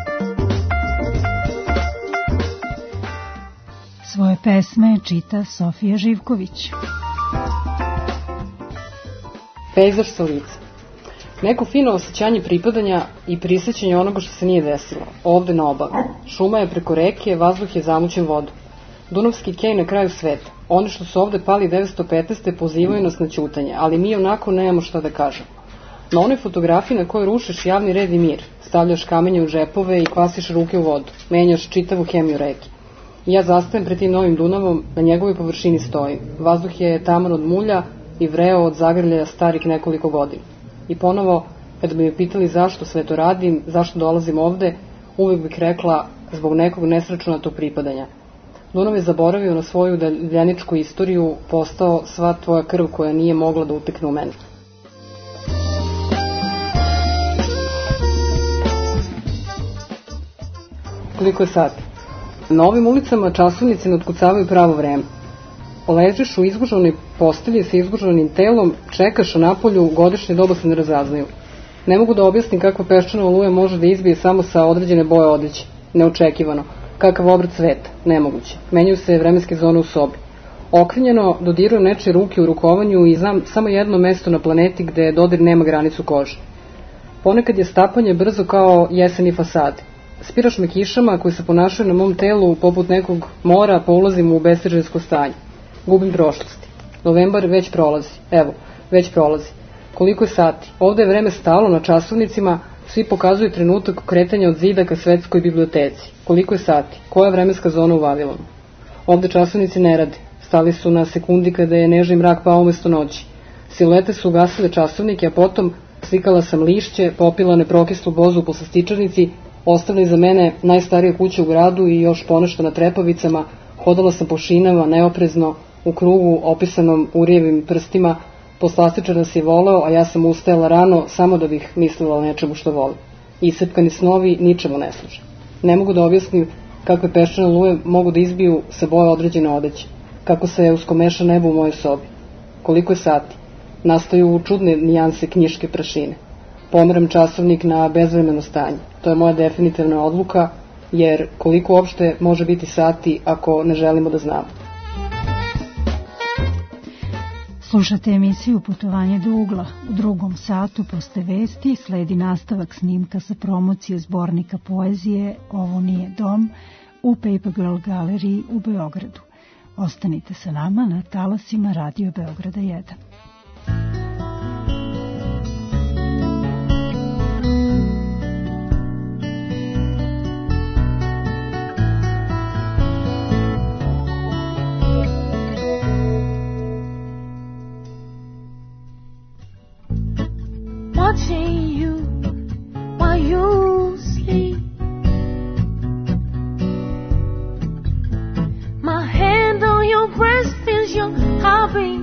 Svoje pesme čita Sofija Živković. Pejzaž sa lica. Neko fino osjećanje pripadanja i prisjećanje onoga što se nije desilo. Ovde na obali. Šuma je preko reke, vazduh je zamućen vodom. Dunavski kej na kraju sveta. Oni što su ovde pali devetsto petnaeste pozivaju nas na ćutanje, ali mi onako nemamo šta da kažemo. Na onoj fotografiji na kojoj rušiš javni red i mir, stavljaš kamenje u žepove i kvasiš ruke u vodu, menjaš čitavu hemiju reke. Ja zastajem pred tim novim Dunavom, na njegovoj površini stoji. Vazduh je taman od mulja i vreo od zagrljaja starih nekoliko godina. I ponovo, kada bi me pitali zašto sve to radim, zašto dolazim ovde, uvek bih rekla zbog nekog nesračunatog pripadanja. Dunav je zaboravio na svoju daljeničku istoriju, postao sva tvoja krv koja nije mogla da utekne u mene. Koliko je sati? Na ovim ulicama časovnici ne otkucavaju pravo vreme. Ležiš u izgužanoj postelji sa izgužanim telom, čekaš, a napolju godišnje doba se ne razaznaju. Ne mogu da objasnim kakva peščana oluja može da izbije samo sa određene boje odeće. Neočekivano. Kakav obrat sveta. Nemoguće. Menjaju se vremenske zone u sobi. Okrenjeno dodirujem nečije ruke u rukovanju i znam samo jedno mesto na planeti gde dodir nema granicu kože. Ponekad je stapanje brzo kao jeseni fasade. Spiraš me kišama koji se ponašaju na mom telu poput nekog mora, pa ulazim u bestežinsko stanje. Gubim prošlosti. Novembar već prolazi. Evo, već prolazi. Koliko je sati? Ovde je vreme stalo na časovnicima, svi pokazuju trenutak kretanja od zida ka svetskoj biblioteci. Koliko je sati? Koja je vremenska zona u Vavilonu? Ovde časovnici ne rade. Stali su na sekundi kada je nežni mrak pao umesto noći. Silete su ugasile časovnike, a potom slikala sam lišće, popila neprokislu bozu po slastičarnici, ostavili za mene najstarije kuće u gradu i još ponešto na trepavicama, hodala sam po šinama, neoprezno, u krugu opisanom urijevim prstima, poslastičar nas je voleo, a ja sam ustajala rano samo da bih mislila o nečemu što volim. Isepkani snovi ničemu ne služe. Ne mogu da objasnim kakve peščane oluje mogu da izbiju sa boje određene odeće, kako se uskomeša nebo u mojoj sobi. Koliko je sati? Nastaju čudne nijanse knjiške prašine. Pomeram časovnik na bezvremeno stanje. To je moja definitivna odluka, jer koliko uopšte može biti sati ako ne želimo da znamo. Slušate emisiju Putovanje do ugla. U drugom satu posle vesti sledi nastavak snimka sa promocije zbornika poezije Ovo nije dom u Paper Girl galeriji u Beogradu. Ostanite sa nama na talasima Radio Beograda jedan. Watching you while you sleep. My hand on your breast is your hobby.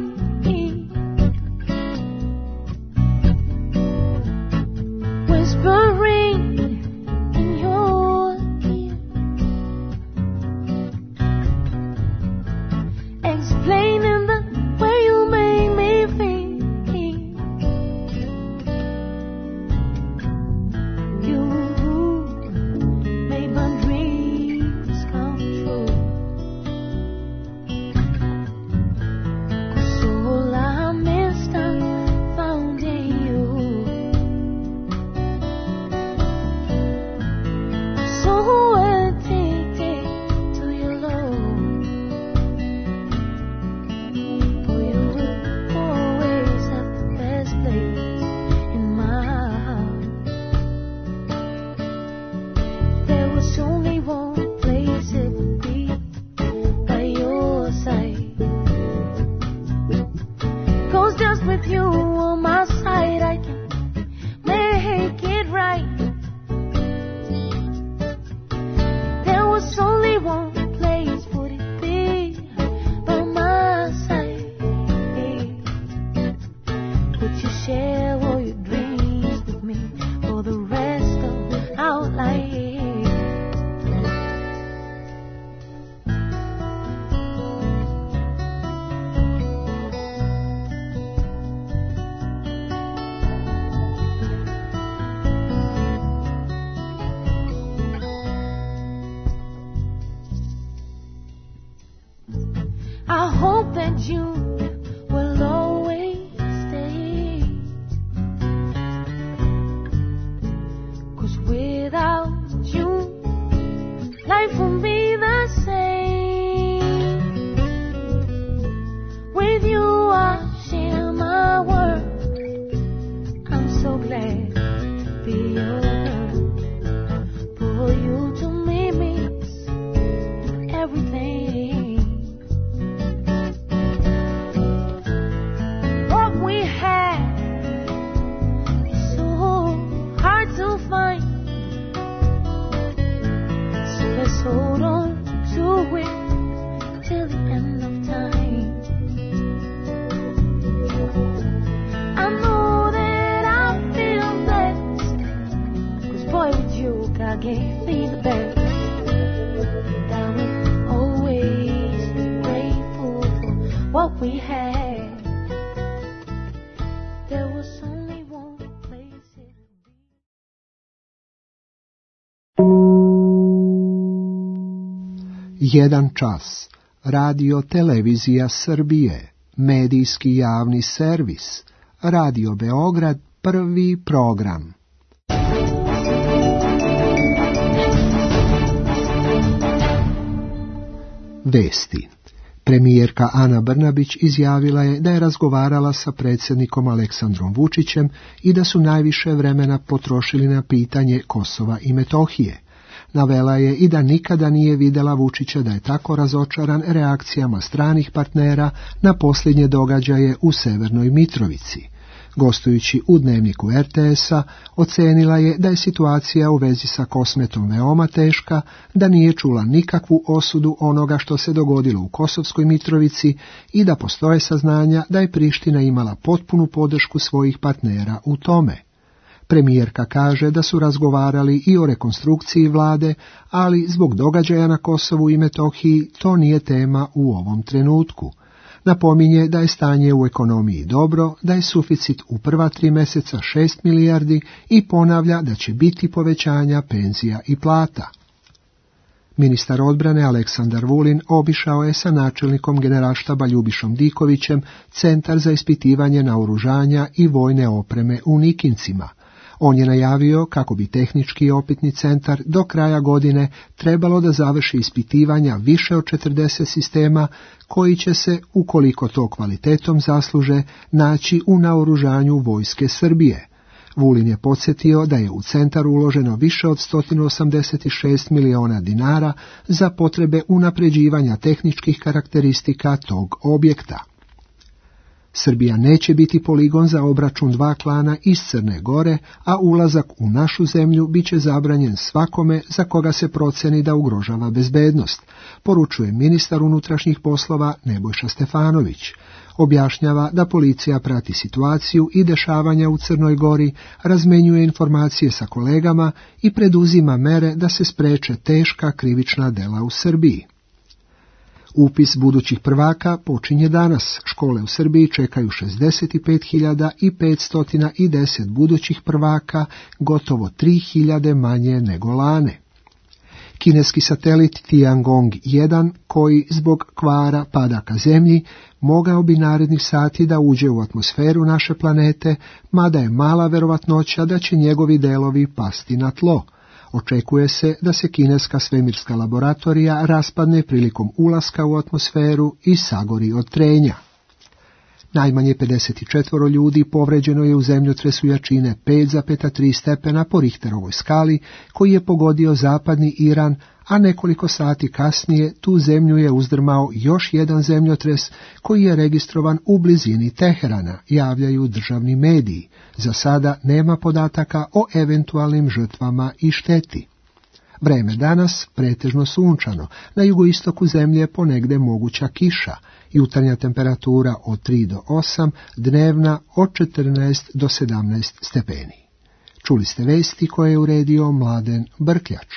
Whispering in your ear, explaining the way you make me feel. Would you share all your dreams with me for the rest of our life? I hope that you will always stay, 'cause without you, life won't be the same. With you I share my world. I'm so glad to be your girl. For you to me means everything. We had so hard to find, so let's hold on to it till the end of time. I know that I feel blessed, 'cause boy with you God gave me the best, and I will always be grateful for what we had. Jedan čas. Radio Televizija Srbije. Medijski javni servis. Radio Beograd. Prvi program. Vesti. Premijerka Ana Brnabić izjavila je da je razgovarala sa predsjednikom Aleksandrom Vučićem i da su najviše vremena potrošili na pitanje Kosova i Metohije. Navela je i da nikada nije vidjela Vučića da je tako razočaran reakcijama stranih partnera na posljednje događaje u Severnoj Mitrovici. Gostujući u dnevniku er te esa, ocenila je da je situacija u vezi sa Kosmetom veoma teška, da nije čula nikakvu osudu onoga što se dogodilo u Kosovskoj Mitrovici i da postoje saznanja da je Priština imala potpunu podršku svojih partnera u tome. Premijerka kaže da su razgovarali i o rekonstrukciji vlade, ali zbog događaja na Kosovu i Metohiji to nije tema u ovom trenutku. Napominje da je stanje u ekonomiji dobro, da je suficit u prva tri mjeseca šest milijardi i ponavlja da će biti povećanja penzija i plata. Ministar odbrane Aleksandar Vulin obišao je sa načelnikom generalštaba Ljubišom Dikovićem Centar za ispitivanje naoružanja i vojne opreme u Nikincima. On je najavio kako bi tehnički opitni centar do kraja godine trebalo da završi ispitivanja više od četrdeset sistema koji će se, ukoliko to kvalitetom zasluže, naći u naoružanju vojske Srbije. Vulin je podsjetio da je u centar uloženo više od sto osamdeset šest miliona dinara za potrebe unapređivanja tehničkih karakteristika tog objekta. Srbija neće biti poligon za obračun dva klana iz Crne Gore, a ulazak u našu zemlju bit će zabranjen svakome za koga se proceni da ugrožava bezbednost, poručuje ministar unutrašnjih poslova Nebojša Stefanović. Objašnjava da policija prati situaciju i dešavanja u Crnoj Gori, razmenjuje informacije sa kolegama i preduzima mere da se spreče teška krivična dela u Srbiji. Upis budućih prvaka počinje danas. Škole u Srbiji čekaju šezdeset pet hiljada petsto deset budućih prvaka, gotovo tri hiljade manje nego lane. Kineski satelit Tiangong jedan, koji zbog kvara pada ka zemlji, mogao bi narednih sati da uđe u atmosferu naše planete, mada je mala verovatnoća da će njegovi delovi pasti na tlo. Očekuje se da se kineska svemirska laboratorija raspadne prilikom ulaska u atmosferu i sagori od trenja. Najmanje pedeset četiri ljudi povređeno je u zemljotresu jačine pet zarez tri stepena po Richterovoj skali, koji je pogodio zapadni Iran, a nekoliko sati kasnije tu zemlju je uzdrmao još jedan zemljotres koji je registrovan u blizini Teherana, javljaju državni mediji. Za sada nema podataka o eventualnim žrtvama i šteti. Vreme danas pretežno sunčano, na jugoistoku zemlje ponegde moguća kiša, jutarnja temperatura od tri do osam, dnevna od četrnaest do sedamnaest stepeni. Čuli ste vesti koje je uredio Mladen Brkljač.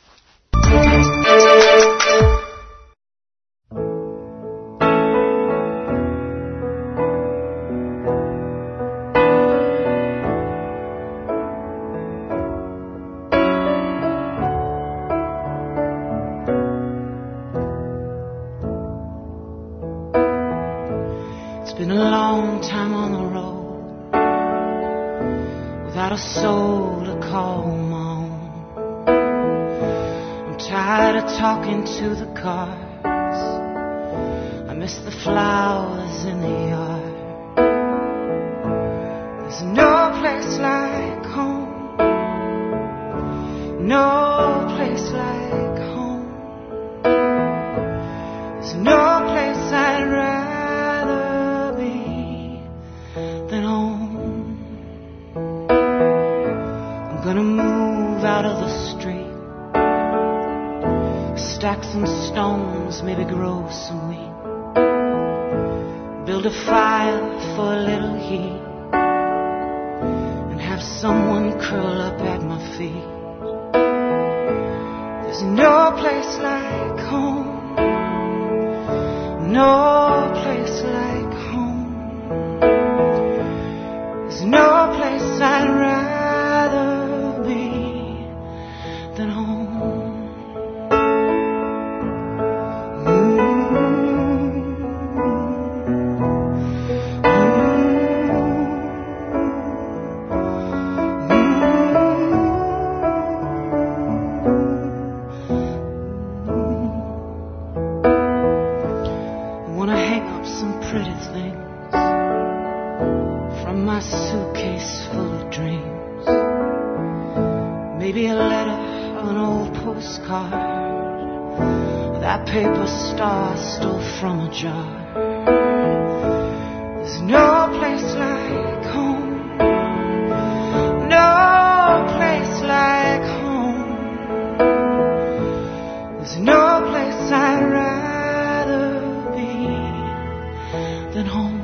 It's been a long time on the road without a soul to call my own. I'm tired of talking to the cars. I miss the flowers in the yard. There's no place like home. No place like home. There's no place I'd rather than home. I'm gonna move out of the street, stack some stones, maybe grow some wheat, build a fire for a little heat, and have someone curl up at my feet. There's no place like home, no place like home. There's no place I'd rather be than home. I wanna hang up some pretty things from my suitcase full of dreams. Maybe a letter or an old postcard, that paper star stole from a jar. There's no place like home, no place like home. There's no place I'd rather be than home.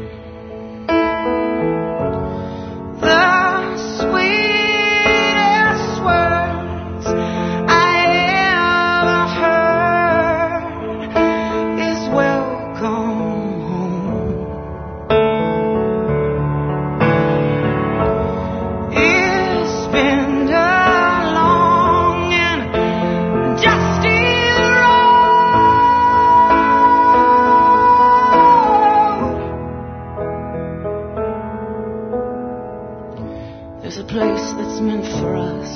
There's a place that's meant for us,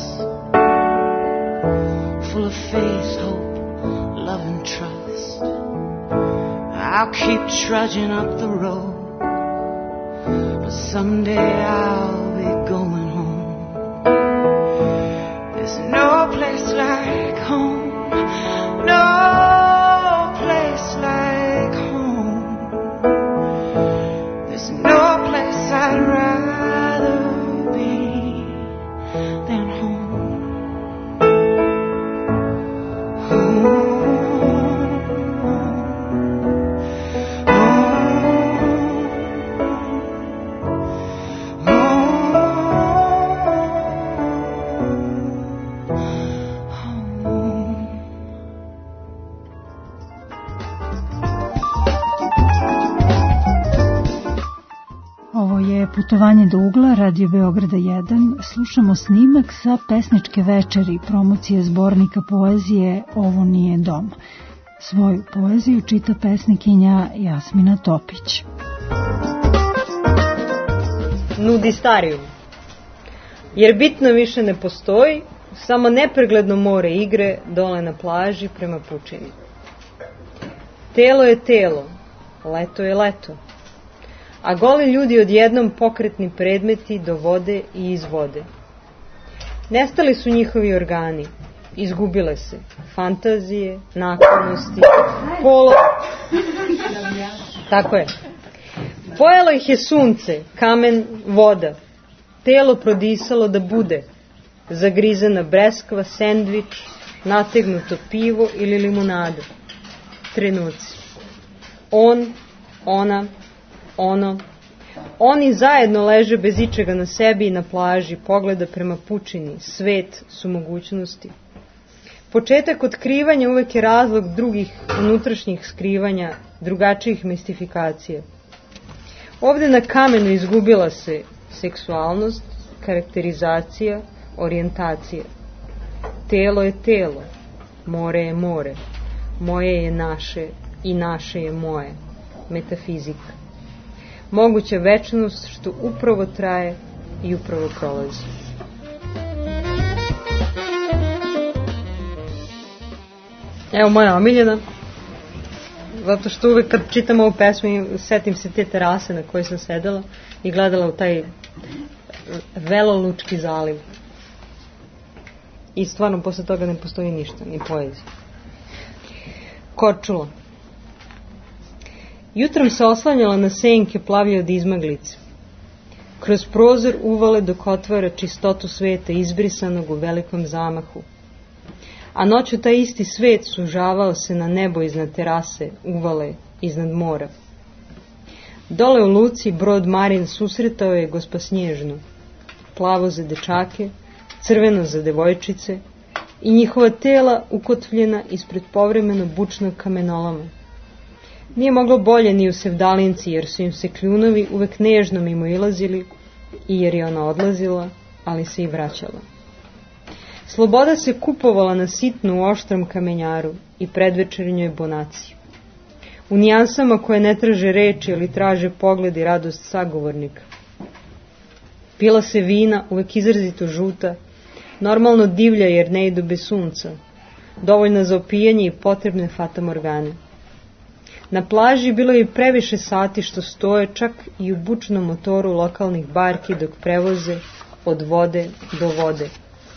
full of faith, hope, love and trust. I'll keep trudging up the road, but someday I'll be going home. There's no place like home, no place like home. There's no place I'd rather be than home. Home. Putovanje do ugla, Radio Beograda jedan, slušamo snimak sa pesničke večeri, promocije zbornika poezije Ovo nije dom. Svoju poeziju čita pesnikinja Jasmina Topić. Nudistarijum. Jer bitno više ne postoji, samo nepregledno more igre dole na plaži prema pučini. Telo je telo, leto je leto. A goli ljudi odjednom pokretni predmeti do vode i iz vode. Nestali su njihovi organi, izgubile se fantazije, naklonosti, polo... Tako je. Pojelo ih je sunce, kamen, voda. Telo prodisalo da bude, zagrizena breskva, sendvič, nategnuto pivo ili limunada. Trenuci. On, ona, ono. Oni zajedno leže bez ičega na sebi i na plaži, pogleda prema pučini, svet su mogućnosti. Početak otkrivanja uvek je razlog drugih unutrašnjih skrivanja, drugačijih mistifikacija. Ovde na kamenu izgubila se seksualnost, karakterizacija, orijentacija. Telo je telo, more je more, moje je naše i naše je moje, metafizika. Moguća večnost što upravo traje i upravo prolazi. Evo moja omiljena, zato što uvek kad čitam ovu pesmu setim se te terase na kojoj sam sedela i gledala u taj Velolučki zaliv. I stvarno posle toga ne postoji ništa, ni poezija. Korčula. Jutrom se oslanjala na senke plavlje od izmaglice. Kroz prozor uvale dok otvara čistotu sveta izbrisanog u velikom zamahu. A noću taj isti svet sužavao se na nebo iznad terase, uvale iznad mora. Dole u luci brod Marin susretao je gospa Snježnu, plavo za dečake, crveno za devojčice i njihova tela ukotvljena ispred povremeno bučnog kamenoloma. Nije moglo bolje ni u Sevdalinci, jer su im se kljunovi uvek nežno mimo ilazili i jer je ona odlazila, ali se i vraćala. Sloboda se kupovala na sitnu u oštrom kamenjaru i predvečernjoj bonaciji. U nijansama koje ne traže reči ili traže pogled i radost sagovornika. Pila se vina, uvek izrazito žuta, normalno divlja jer ne idu bez sunca, dovoljna za opijanje i potrebne fatamorgane. Na plaži bilo je previše sati što stoje čak i u bučnom motoru lokalnih barki dok prevoze od vode do vode.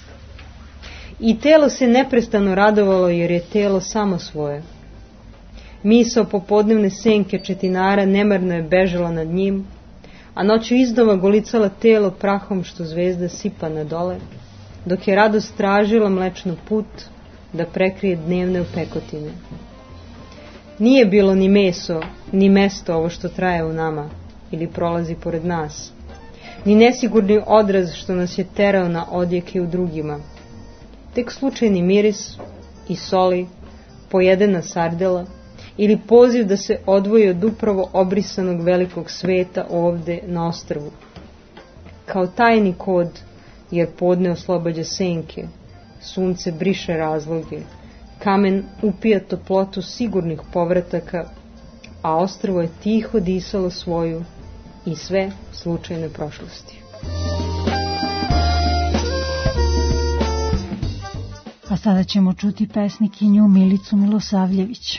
I telo se neprestano radovalo jer je telo samo svoje. Misao popodnevne senke četinara nemarno je bežala nad njim, a noću iznova golicala telo prahom što zvezda sipa na dole, dok je radost tražila mlečnu put da prekrije dnevne upekotine. Nije bilo ni meso, ni mesto ovo što traje u nama ili prolazi pored nas, ni nesigurni odraz što nas je terao na odjeke u drugima, tek slučajni miris i soli, pojedena sardela ili poziv da se odvoji od upravo obrisanog velikog sveta ovde na ostrvu. Kao tajni kod, jer podne oslobađa senke, sunce briše razloge, kamen upija toplotu sigurnih povrataka, a ostrvo je tiho disalo svoju i sve slučajne prošlosti. A sada ćemo čuti pesnikinju Milicu Milosavljević.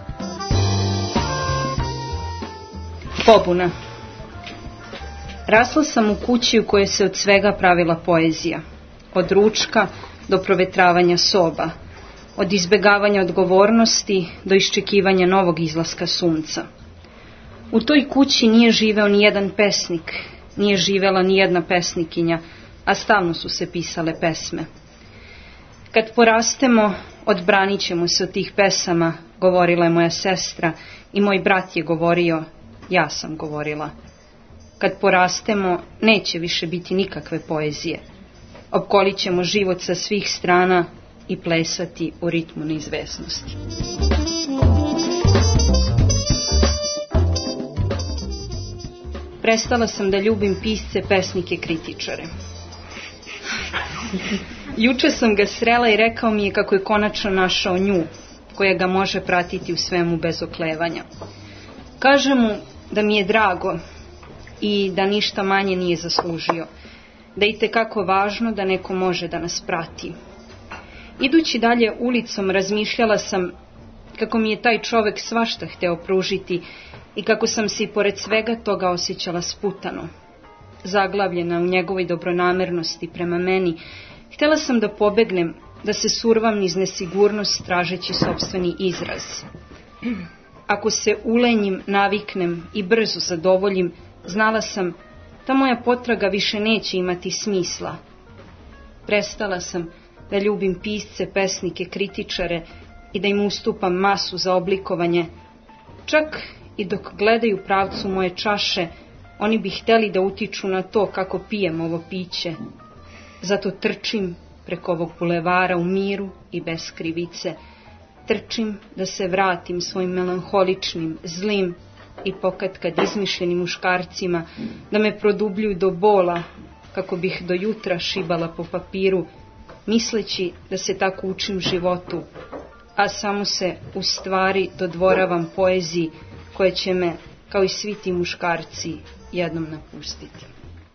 Pobuna. Rasla sam u kući u kojoj se od svega pravila poezija. Od ručka do provetravanja soba. Od izbegavanja odgovornosti do iščekivanja novog izlaska sunca. U toj kući nije živeo ni jedan pesnik, nije živela ni jedna pesnikinja, a stalno su se pisale pesme. Kad porastemo, odbranit ćemo se od tih pesama, govorila je moja sestra i moj brat je govorio, ja sam govorila. Kad porastemo, neće više biti nikakve poezije. Opkolit ćemo život sa svih strana i plesati u ritmu neizvesnosti. Prestala sam da ljubim pisce, pesnike, kritičare. Juče sam ga srela i rekao mi je kako je konačno našao nju, koja ga može pratiti u svemu bez oklevanja. Kaže mu da mi je drago i da ništa manje nije zaslužio, da je itekako važno da neko može da nas prati. Idući dalje ulicom razmišljala sam kako mi je taj čovek svašta hteo pružiti i kako sam se i pored svega toga osjećala sputano. Zaglavljena u njegovoj dobronamernosti prema meni, htjela sam da pobegnem, da se survam niz nesigurnost tražeći sopstveni izraz. Ako se ulenjim, naviknem i brzo zadovoljim, znala sam, ta moja potraga više neće imati smisla. Prestala sam da ljubim pisce, pesnike, kritičare i da im ustupam masu za oblikovanje. Čak i dok gledaju pravcu moje čaše, oni bi hteli da utiču na to kako pijem ovo piće. Zato trčim preko ovog bulevara u miru i bez krivice. Trčim da se vratim svojim melanholičnim, zlim i pokatkad izmišljenim muškarcima, da me produbljuju do bola, kako bih do jutra šibala po papiru, misleći da se tako učim životu, a samo se u stvari dodvoravam poeziji koja će me, kao i svi ti muškarci, jednom napustiti.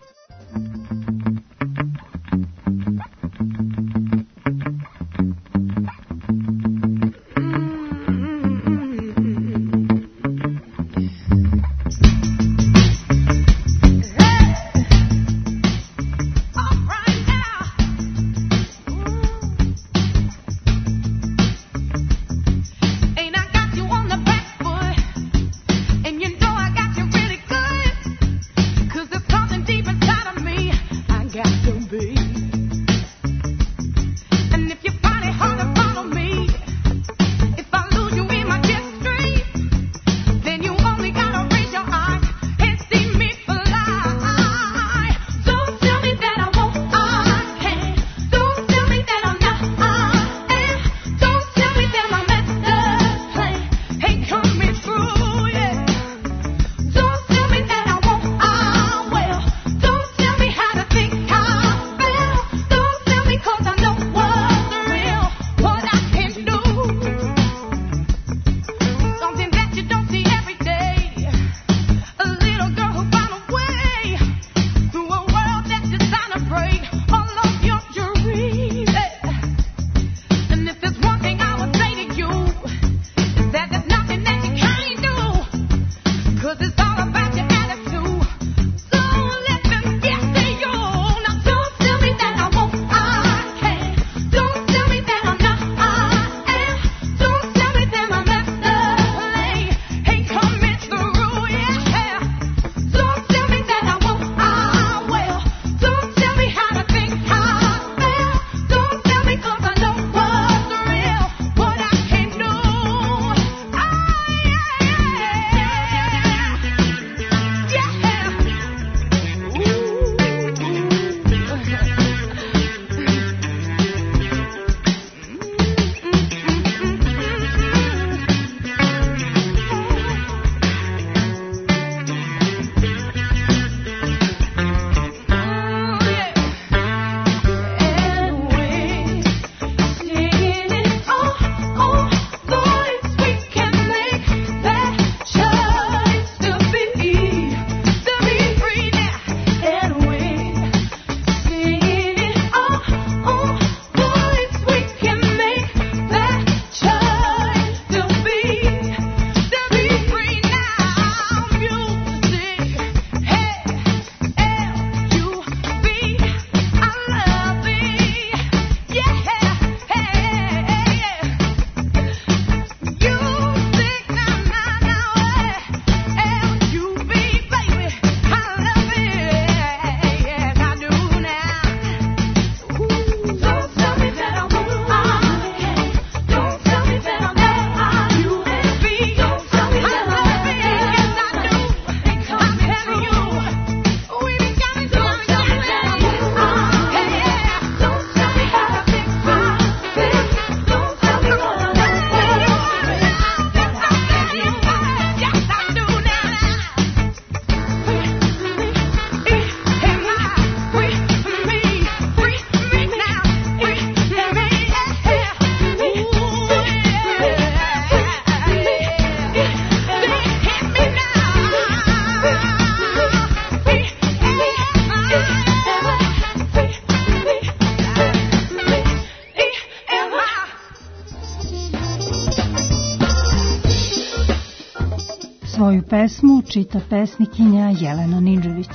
Svoju pesmu čita pesnikinja Jelena Nidžević.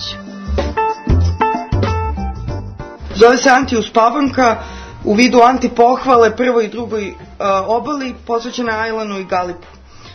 Zove se Antiuspavanka u vidu antipohvale prvoj i drugoj uh, obali, posvećena Ajlanu i Galipu.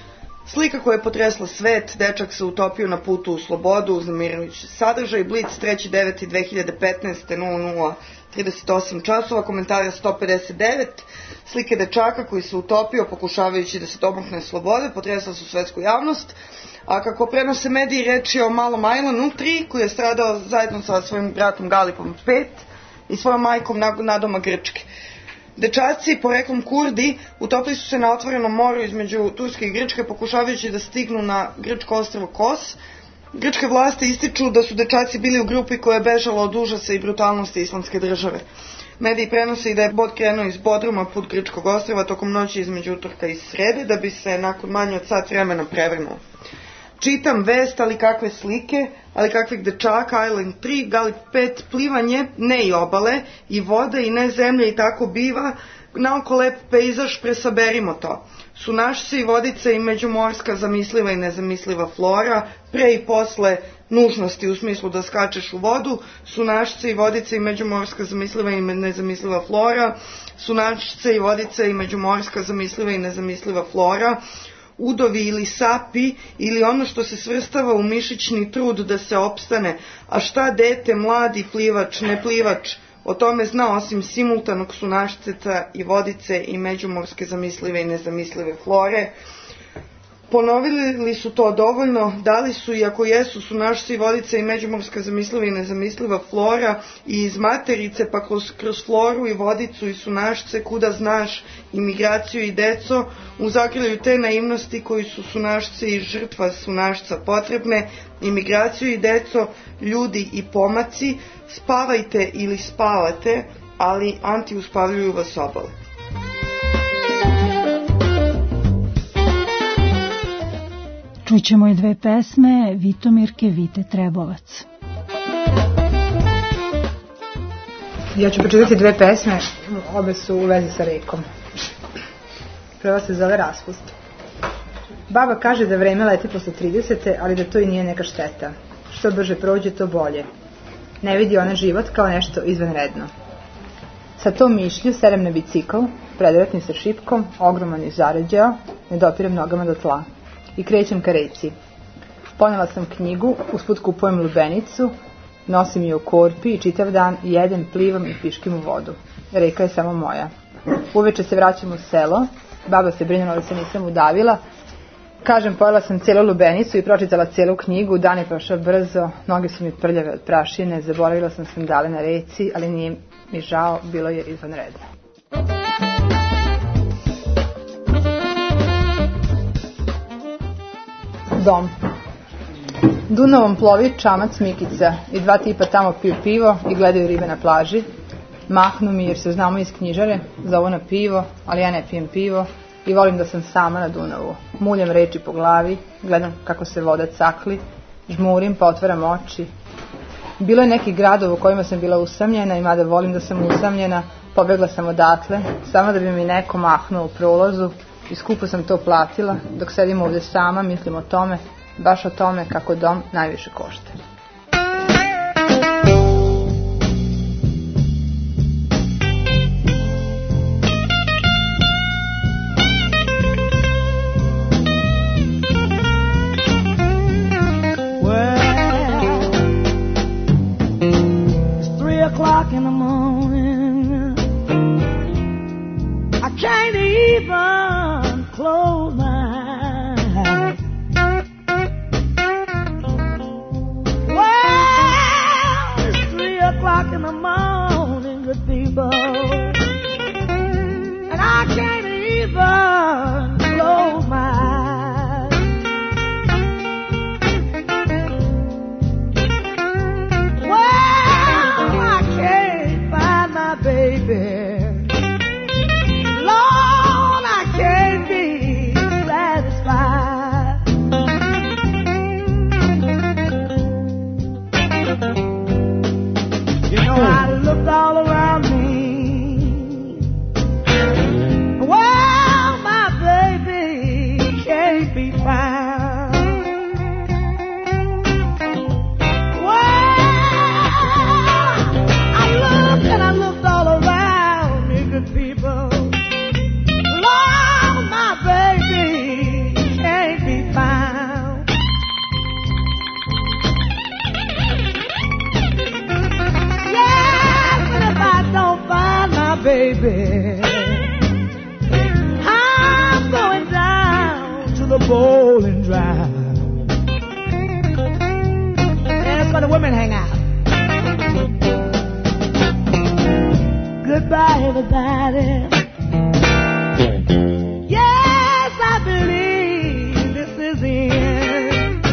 Slika koja je potresla svet, dečak se utopio na putu u slobodu, uznemirujući sadržaj, Blic treći deveti dve hiljade petnaeste nula nula trideset osam časova, komentara sto pedeset devet, slike dečaka koji se utopio pokušavajući da se domogne slobode, potresla su svetsku javnost, a kako prenose mediji, reč je o malom Ajlanu tri koji je stradao zajedno sa svojim bratom Galipom pet i svojom majkom Nadoma Grčke. Dečaci, poreklom Kurdi, utopili su se na otvorenom moru između Turske i Grčke pokušavajući da stignu na grčko ostrvo Kos. Grčke vlasti ističu da su dečaci bili u grupi koja je bežala od užasa i brutalnosti islamske države. Mediji prenose i da je bod krenuo iz Bodruma put grčkog ostrva tokom noći između utorka i srede, da bi se nakon manje od sat vremena prevrnuo. Čitam vest, ali kakve slike, ali kakvih dečaka, Island tri, Galip pet, plivanje, ne i obale, i vode, i ne zemlje, i tako biva, naoko lep pejzaž, presaberimo to. Sunašci i vodice i međumorska zamisliva i nezamisliva flora, pre i posle nužnosti u smislu da skačeš u vodu, sunašci i vodice i međumorska zamisliva i nezamisliva flora, sunašci i vodice i međumorska zamisliva i nezamisliva flora, udovi ili sapi ili ono što se svrstava u mišićni trud da se opstane, a šta dete, mladi, plivač, ne plivač, o tome zna osim simultanog sunašceca i vodice i međumorske zamislive i nezamislive flore. Ponovili li su to dovoljno, da li su, i ako jesu, sunašci i vodice i međumorska zamisliva i nezamisliva flora i iz materice pa kroz, kroz floru i vodicu i sunašce, kuda znaš, imigraciju i deco, u zagrljaju te naivnosti koji su sunašci i žrtva sunašca potrebne, imigraciju i deco, ljudi i pomaci, spavajte ili spavate, ali antiuspavljuju vas obale. Čućemo i dve pesme Vitomirke Vite Trebovac. Ja ću počitati dve pesme, obe su u vezi sa rekom. Prva se zove Raspust. Baba kaže da vreme leti posle tridesete, ali da to i nije neka šteta. Što brže prođe, to bolje. Ne vidi ona život kao nešto izvanredno. Sa tom mišlju serem na bicikl, predretnim sa šipkom, ogroman i zaređao, ne dopirem nogama do tla. I krećem ka reci. Ponela sam knjigu, usput kupujem lubenicu, nosim je u korpi i čitav dan jedem, plivam i piškim u vodu. Reka je samo moja. Uveče se vraćam u selo, baba se brinula da se nisam udavila. Kažem, pojela sam cijelu lubenicu i pročitala cijelu knjigu, dan je prošao brzo, noge su mi prljave od prašine, zaboravila sam sandale na reci, ali nije mi žao, bilo je izvanredno. Dom. Dunavom plovi čamac Mikica i dva tipa tamo piju pivo i gledaju ribe na plaži. Mahnu mi jer se znamo iz knjižare, zovu na pivo, ali ja ne pijem pivo i volim da sam sama na Dunavu. Muljam reči po glavi, gledam kako se voda cakli, žmurim pa otvaram oči. Bilo je nekih gradova u kojima sam bila usamljena i mada volim da sam usamljena, pobegla sam odatle, samo da bi mi neko mahnuo u prolazu i skupo sam to platila. Dok sedim ovdje sama, mislim o tome, baš o tome kako dom najviše košta. O'clock in the morning, I can't even close my eyes. Well, it's three o'clock in the morning, good people, and I can't even close my eyes. Well, I can't find my baby. Lord, I can't be satisfied. You know, I looked all around me. Well, my baby can't be found. Well, I looked and I looked all around me, good people. Lord, my baby can't be everybody. Yes, I believe this is the end.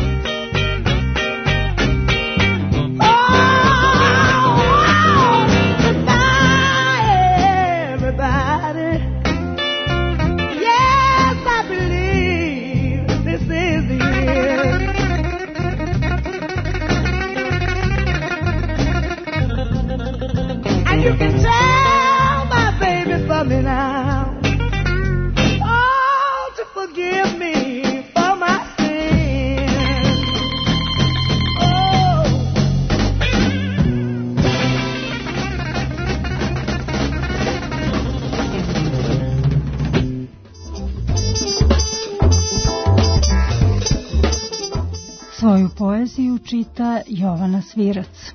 Oh, goodbye, everybody. Yes, I believe this is the end. And you can tell my baby for me now. Oh, to forgive me for my sin. Oh. Svoju poeziju čita Jovana Svirac.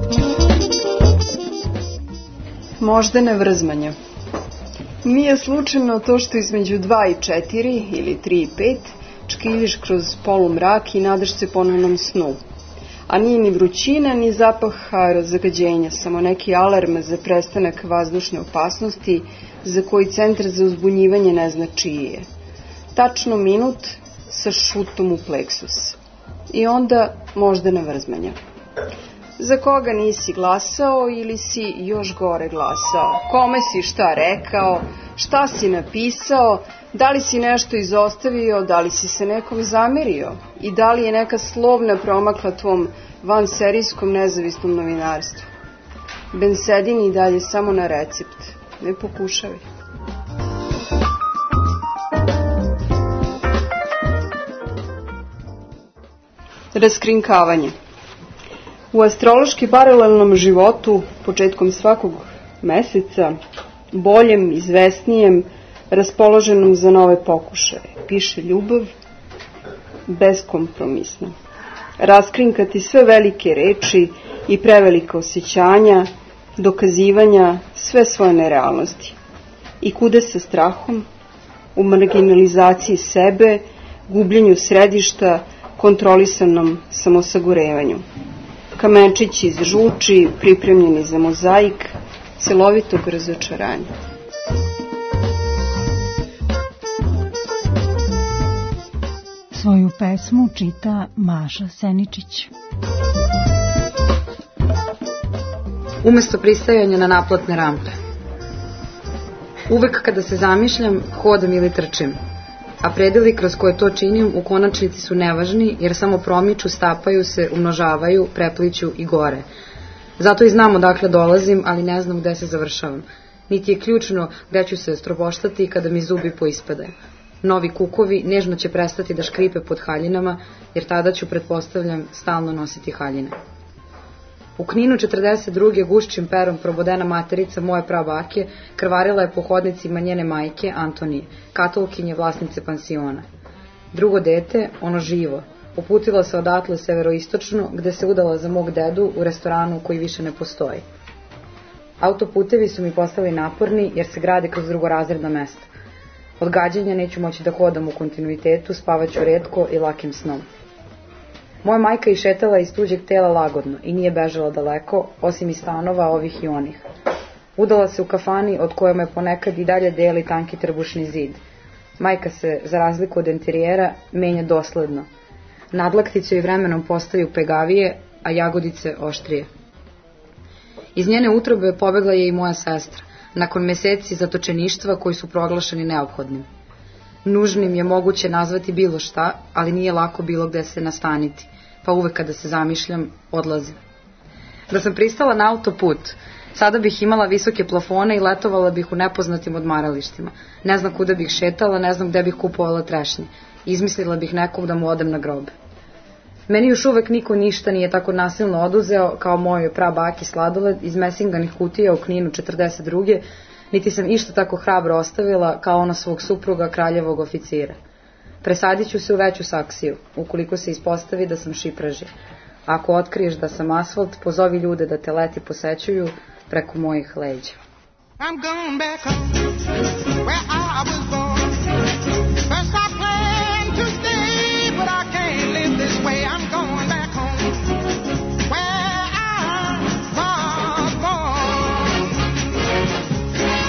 Moždane vrzmanja. Nije slučajno to što između dva i četiri ili tri i pet čkiljiš kroz polumrak i nadaš se ponovnom snu. A nije ni vrućina, ni zapah aerozagađenja, samo neki alarm za prestanak vazdušne opasnosti za koji centar za uzbunjivanje ne zna čiji je. Tačno minut sa šutom u pleksus. I onda moždana vrzmanja. Za koga nisi glasao ili si još gore glasao? Kome si šta rekao? Šta si napisao? Da li si nešto izostavio? Da li si se nekom zamerio? I da li je neka slovna promakla tvom vanserijskom nezavisnom novinarstvu? Bensedin i dalje samo na recept. Ne pokušavaj. Raskrinkavanje. U astrološki paralelnom životu, početkom svakog meseca, boljem, izvesnijem, raspoloženom za nove pokušaje, piše ljubav, beskompromisna. Raskrinkati sve velike reči i prevelika osjećanja, dokazivanja sve svoje nerealnosti. I kude sa strahom, u marginalizaciji sebe, gubljenju središta, kontrolisanom samosagorevanju. Kamenčići iz žuči, pripremljeni za mozaik, celovitog razočaranja. Svoju pesmu čita Maša Seničić. Umesto pristajanja na naplatne rampe. Uvek kada se zamišljam, hodam ili trčim, a predeli kroz koje to činim u konačnici su nevažni jer samo promiču, stapaju se, umnožavaju, prepliću i gore. Zato i znam odakle dolazim, ali ne znam gde se završavam. Niti je ključno gde ću se stroboštati kada mi zubi poispadaju. Novi kukovi nežno će prestati da škripe pod haljinama, jer tada ću, pretpostavljam, stalno nositi haljine. U Kninu četrdeset druge gušćim perom probodena materica moje prabake krvarila je po hodnicima njene majke Antonije, katolkinje vlasnice pansiona. Drugo dete, ono živo, uputila se odatle severoistočno, gde se udala za mog dedu u restoranu koji više ne postoji. Autoputevi su mi postali naporni jer se grade kroz drugorazredna mesta. Od gađanja neću moći da hodam u kontinuitetu, spavaću retko i lakim snom. Moja majka išetala iz tuđeg tela lagodno i nije bežala daleko, osim iz stanova ovih i onih. Udala se u kafani od koje me ponekad i dalje deli tanki trbušni zid. Majka se, za razliku od enterijera, menja dosledno. Nadlaktice joj vremenom postaju pegavije, a jagodice oštrije. Iz njene utrobe pobegla je i moja sestra, nakon meseci zatočeništva koji su proglašeni neophodnim. Nužnim je moguće nazvati bilo šta, ali nije lako bilo gde se nastaniti, pa uvek kada se zamišljam, odlazim. Da sam pristala na autoput, sada bih imala visoke plafone i letovala bih u nepoznatim odmaralištima. Ne znam kuda bih šetala, ne znam gde bih kupovala trešnje. Izmislila bih nekog da mu odem na grobe. Meni još uvek niko ništa nije tako nasilno oduzeo kao mojoj prabaki sladoled iz mesinganih kutija u Kninu četrdeset druge, niti sam išta tako hrabro ostavila kao ona svog supruga kraljevog oficira. Presadit ću se u veću saksiju, ukoliko se ispostavi da sam šipraži. Ako otkriješ da sam asfalt, pozovi ljude da te leti posećuju preko mojih leđa. I'm going back home, where I was born. First I planned to stay, but I can't live this way. I'm going back home, where I was born.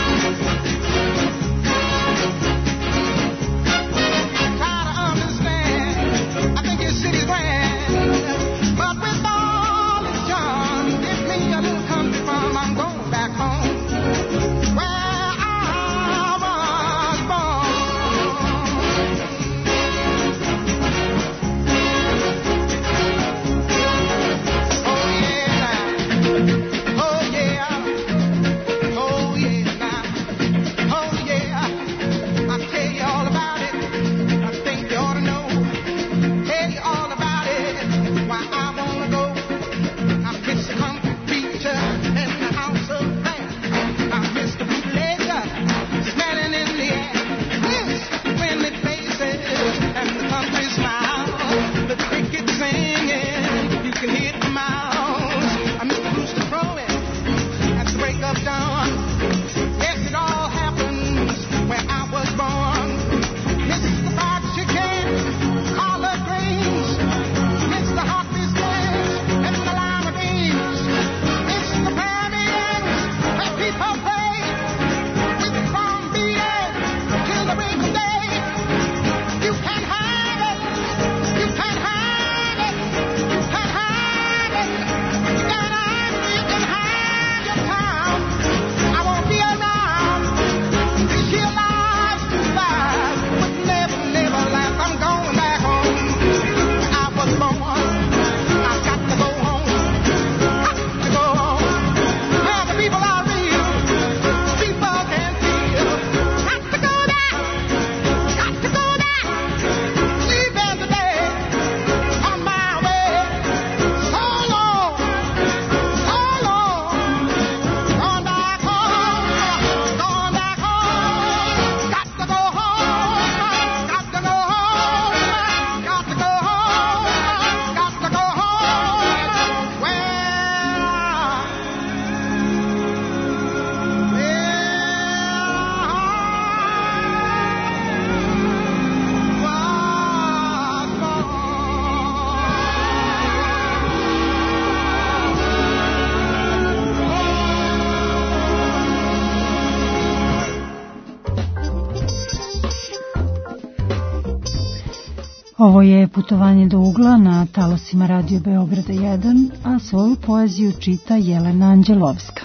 Ovo je Putovanje do ugla na talasima Radio Beograda jedan, a svoju poeziju čita Jelena Anđelovska.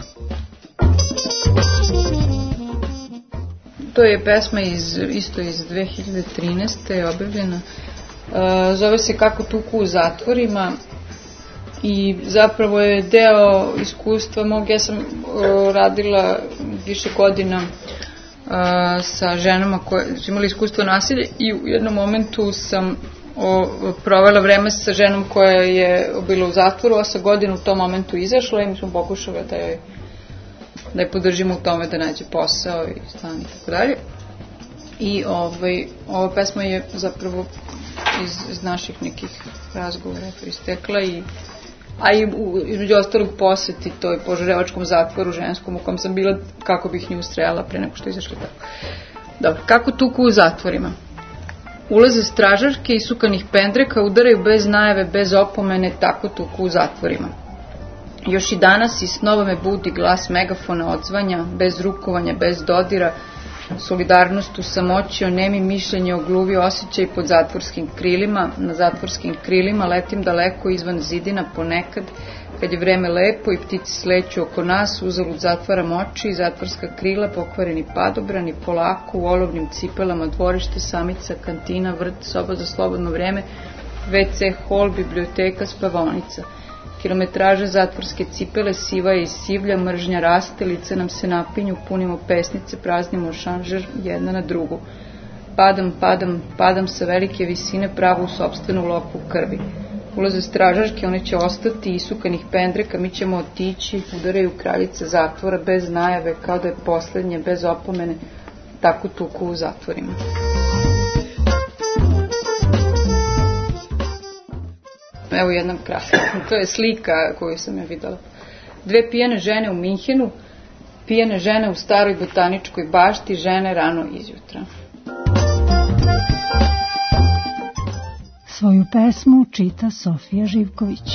To je pesma iz, isto iz dve hiljade trinaeste. je objavljena. E, zove se Kako tuku u zatvorima i zapravo je deo iskustva mog. Ja sam e, radila više godina e, sa ženama koje su imali iskustvo nasilja i u jednom momentu sam o, provela vreme sa ženom koja je bila u zatvoru, osam godina u tom momentu izašla i mi smo pokušali da je da je podržimo u tome da nađe posao i stan i tako dalje. I ovaj, ova pesma je zapravo iz, iz naših nekih razgovora istekla i a i u, između ostalog poseti toj požarevačkom zatvoru ženskom u kom sam bila kako bih nju srela pre nego što izašla tako. Dobro, kako tuku u zatvorima. Ulaze stražarke i sukanih pendreka, udaraju bez najave, bez opomene, tako tuku u zatvorima. Još i danas iz snova me budi glas megafona odzvanja, bez rukovanja, bez dodira, solidarnost u samoći, onemi mišljenje, ogluvi osjećaj pod zatvorskim krilima, na zatvorskim krilima letim daleko izvan zidina ponekad, kad je vreme lepo i ptici sleću oko nas, uzalud zatvaram oči, zatvorska krila, pokvareni padobrani, polako u olovnim cipelama, dvorište, samica, kantina, vrt, soba za slobodno vreme, ve ce, hol, biblioteka, spavaonica. Kilometraže zatvorske cipele, siva je i sivlja, mržnja raste, lice nam se napinju, punimo pesnice, praznimo šanžer jedna na drugu. Padam, padam, padam sa velike visine pravo u sopstvenu lopu krvi. Ulaze stražarke, one će ostati, isukanih pendreka, mi ćemo otići, udaraju kraljice zatvora, bez najave, kao da je poslednje, bez opomene, tako tuku u zatvorima. Evo jedna krasna, to je slika koju sam ja videla. Dve pijane žene u Minhenu, pijane žene u staroj botaničkoj bašti, žene rano izjutra. Svoju pesmu čita Sofija Živković.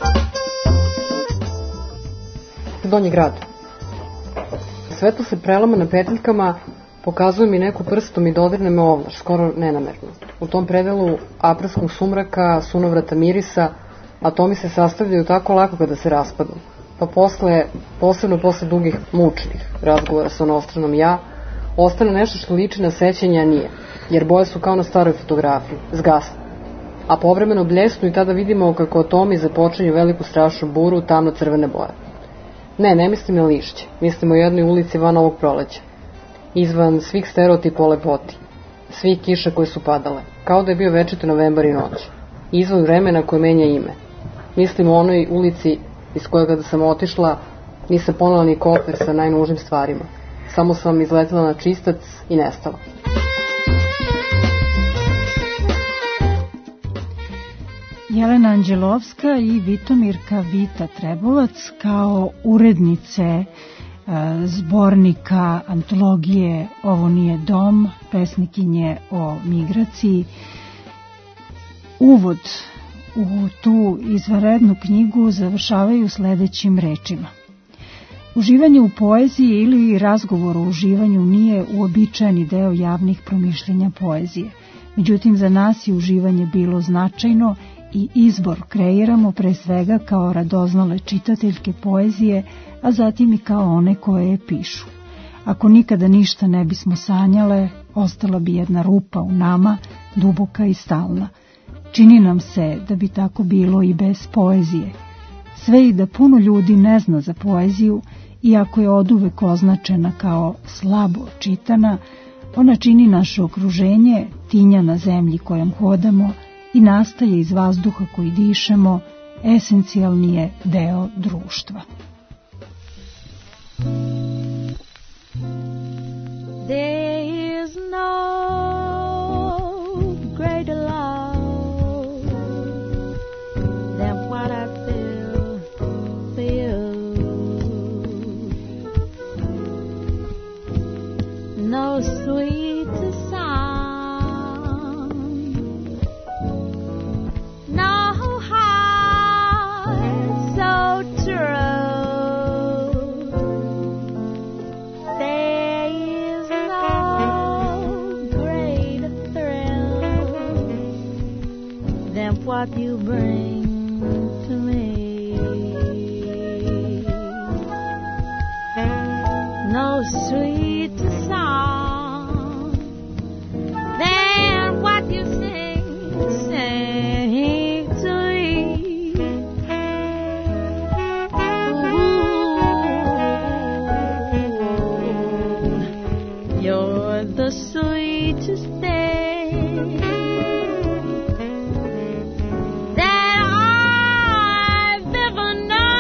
Donji grad. Svetlo se prelama na petiljkama, pokazuje mi neku prstom i dodirne me ovlaš, skoro nenamerno. U tom predelu aprilskog sumraka, sunovrata mirisa, atomi se sastavljaju tako lako kada se raspadnu. Pa posle, posebno posle dugih mučnih razgovora sa onostranom ja, ostane nešto što liči na sećanje, a nije, jer boje su kao na staroj fotografiji, zgasne. A povremeno bljesnu i tada vidimo kako atomi započinju veliku strašnu buru tamno-crvene boje. Ne, ne mislim na lišće, mislim o jednoj ulici van ovog proleća, izvan svih stereotipa o lepoti, svih kiša koje su padale, kao da je bio večiti novembar i noć, izvan vremena koje menja ime. Mislim o onoj ulici iz koje kada sam otišla nisam ponela ni kofer sa najnužnim stvarima, samo sam izletela na čistac i nestala. Jelena Anđelovska i Vitomirka Vita Trebolac kao urednice zbornika, antologije Ovo nije dom, pesnikinje o migraciji. Uvod u tu izvanrednu knjigu završavaju sledećim rečima. Uživanje u poeziji ili razgovor o uživanju nije uobičajeni deo javnih promišljenja poezije. Međutim, za nas je uživanje bilo značajno i izbor kreiramo pre svega kao radoznale čitateljke poezije, a zatim i kao one koje je pišu. Ako nikada ništa ne bismo sanjale, ostala bi jedna rupa u nama, duboka i stalna. Čini nam se da bi tako bilo i bez poezije. Sve i da puno ljudi ne zna za poeziju, iako je oduvek označena kao slabo čitana, ona čini naše okruženje, tinja na zemlji kojom hodamo i nastaje iz vazduha koji dišemo, esencijalni je deo društva. There is no greater love than what I feel for you. No sweeter sound, no heart so true. what you bring to me. No sweeter song than what you sing, sing to me. Ooh, you're the sweetest thing that I've ever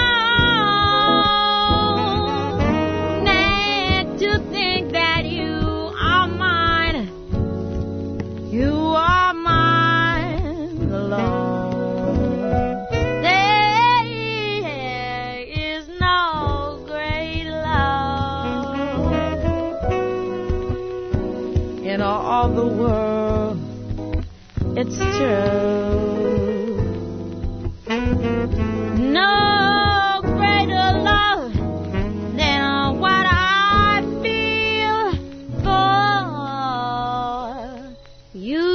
known. And to think that you are mine, you are mine alone. There is no great love in all the world. It's true. No greater love than what I feel for you.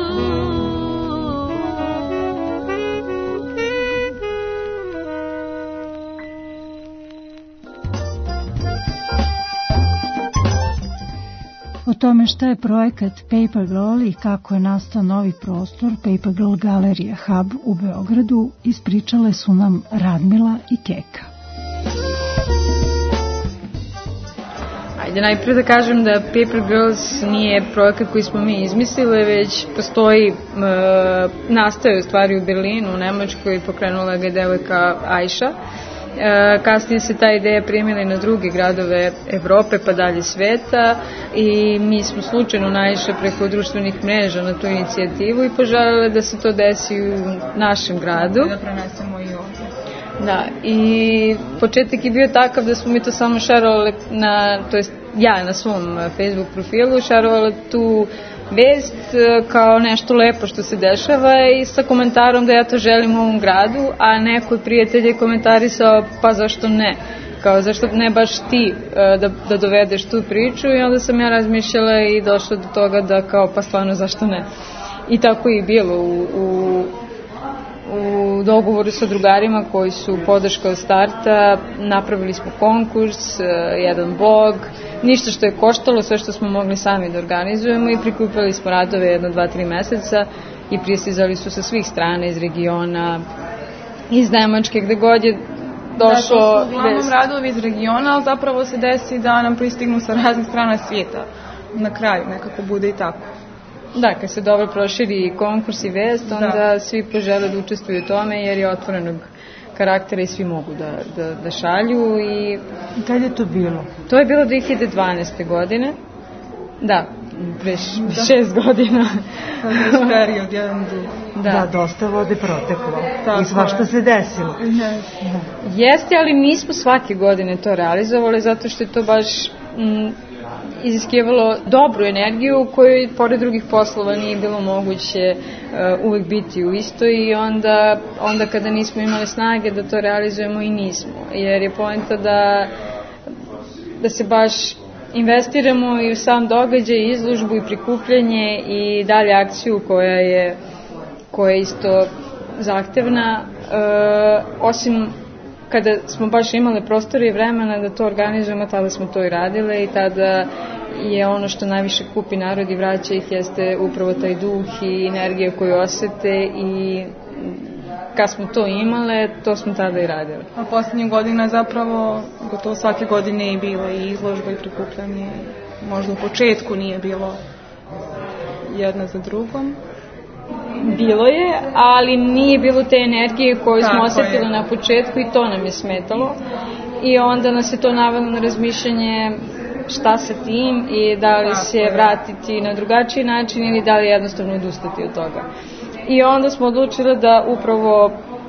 O tome šta je projekat Paper Girl i kako je nastao novi prostor Paper Girl Galerija Hub u Beogradu ispričale su nam Radmila i Keka. Ajde najprije da kažem da Paper Girls nije projekat koji smo mi izmislile, već postoji, e, nastaje u stvari u Berlinu, u Nemačkoj, pokrenula ga je devojka Ajša. E, kasnije se ta ideja primila i na druge gradove Evrope pa dalje sveta i mi smo slučajno naišli preko društvenih mreža na tu inicijativu i poželjeli da se to desi u našem gradu. Da prenesemo i ovdje. Da, i početak je bio takav da smo mi to samo šerovali na, to jest ja na svom Facebook profilu šerovala tu vest kao nešto lepo što se dešava i sa komentarom da ja to želim u ovom gradu, a neko od prijatelja je komentarisao pa zašto ne, kao zašto ne baš ti da, da dovedeš tu priču i onda sam ja razmišljala i došla do toga da kao pa stvarno zašto ne. I tako je bilo u, u u dogovoru sa drugarima koji su podrška od starta, napravili smo konkurs, jedan blog, ništa što je koštalo, sve što smo mogli sami da organizujemo i prikupili smo radove jedno, dva, tri meseca i pristizali su sa svih strana, iz regiona, iz Nemačke, gde god je došlo. Da, to su uglavnom radovi iz regiona, ali zapravo se desi da nam pristignu sa raznih strana svijeta. Na kraju nekako bude i tako. Da, kad se dobro proširi konkurs i vest, onda da. Svi požele da učestvuju u tome jer je otvorenog karaktera i svi mogu da, da, da šalju. I kad je to bilo? To je bilo dve hiljade dvanaeste. godine. Da, pre da. šest godina. Sada je period jedan dug. Da. da, dosta vode proteklo. Tako I svašta se desilo. Yes. Jeste, ali nismo svake godine to realizovali zato što je to baš... M, iziskivalo dobru energiju koju pored drugih poslova nije bilo moguće uh, uvek biti u isto i onda, onda kada nismo imali snage da to realizujemo i nismo, jer je poenta da, da se baš investiramo i u sam događaj, izložbu i prikupljanje i dalje akciju koja je, koja je isto zahtevna, uh, osim kada smo baš imali prostora i vremena da to organizujemo, tada smo to i radile i tada je ono što najviše kupi narod i vraća ih jeste upravo taj duh i energija koju osete i kad smo to imale, to smo tada i radile. A posljednjih godina zapravo gotovo svake godine je bilo i izložba i prikupljanje. Možda u početku nije bilo jedna za drugom. Bilo je, ali nije bilo te energije koju smo osetili na početku i to nam je smetalo. I onda nas je to navelo na razmišljanje šta sa tim i da li se vratiti na drugačiji način ili da li jednostavno odustati od toga. I onda smo odlučili da upravo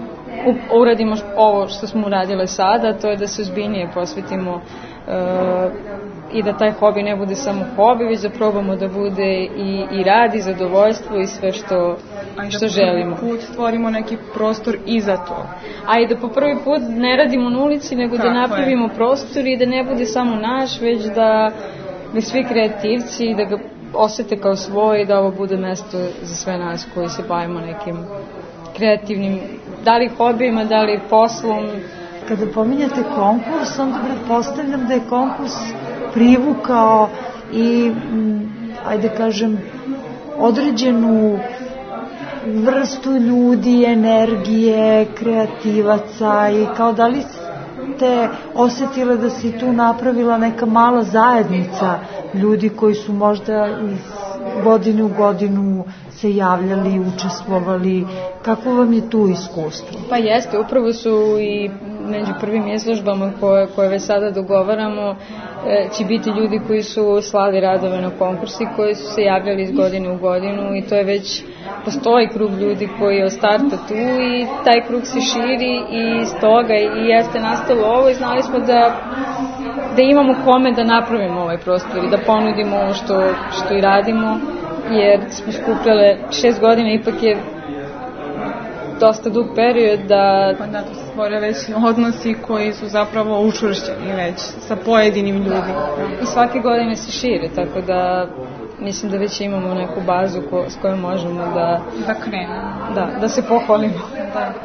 uradimo ovo što smo uradile sada, to je da se ozbiljnije posvetimo uh, i da taj hobi ne bude samo hobi, već da probamo da bude i, i rad i zadovoljstvo i sve što, što želimo. A i da po prvi put stvorimo neki prostor i za to. A i da po prvi put ne radimo na ulici, nego Tako da napravimo je. prostor i da ne bude samo naš, već da, da svi kreativci, da ga osete kao svoj i da ovo bude mesto za sve nas koji se bavimo nekim kreativnim, da li hobijima, da li poslom. Kada pominjate konkurs, onda pretpostavljam da je konkurs privukao i, ajde kažem, određenu vrstu ljudi, energije, kreativaca i kao da li ste osetile da si tu napravila neka mala zajednica ljudi koji su možda iz godine u godinu se javljali, učestvovali. Kako vam je tu iskustvo? Pa jeste, upravo su i među prvim izložbama koje, koje već sada dogovaramo će biti ljudi koji su slali radove na konkursi, koji su se javljali iz godine u godinu i to je već, postoji krug ljudi koji je od starta tu i taj krug se širi i iz toga i jeste nastalo ovo i znali smo da, da imamo kome da napravimo ovaj prostor i da ponudimo ovo što, što i radimo, jer smo skupljale šest godina, ipak je dosta dug period da... Pa da, tu se stvore već odnosi koji su zapravo učvršćeni već sa pojedinim ljudima. I svake godine se šire, tako da mislim da već imamo neku bazu ko, s kojom možemo da... Da krenemo. Da, da se pohvalimo. Da.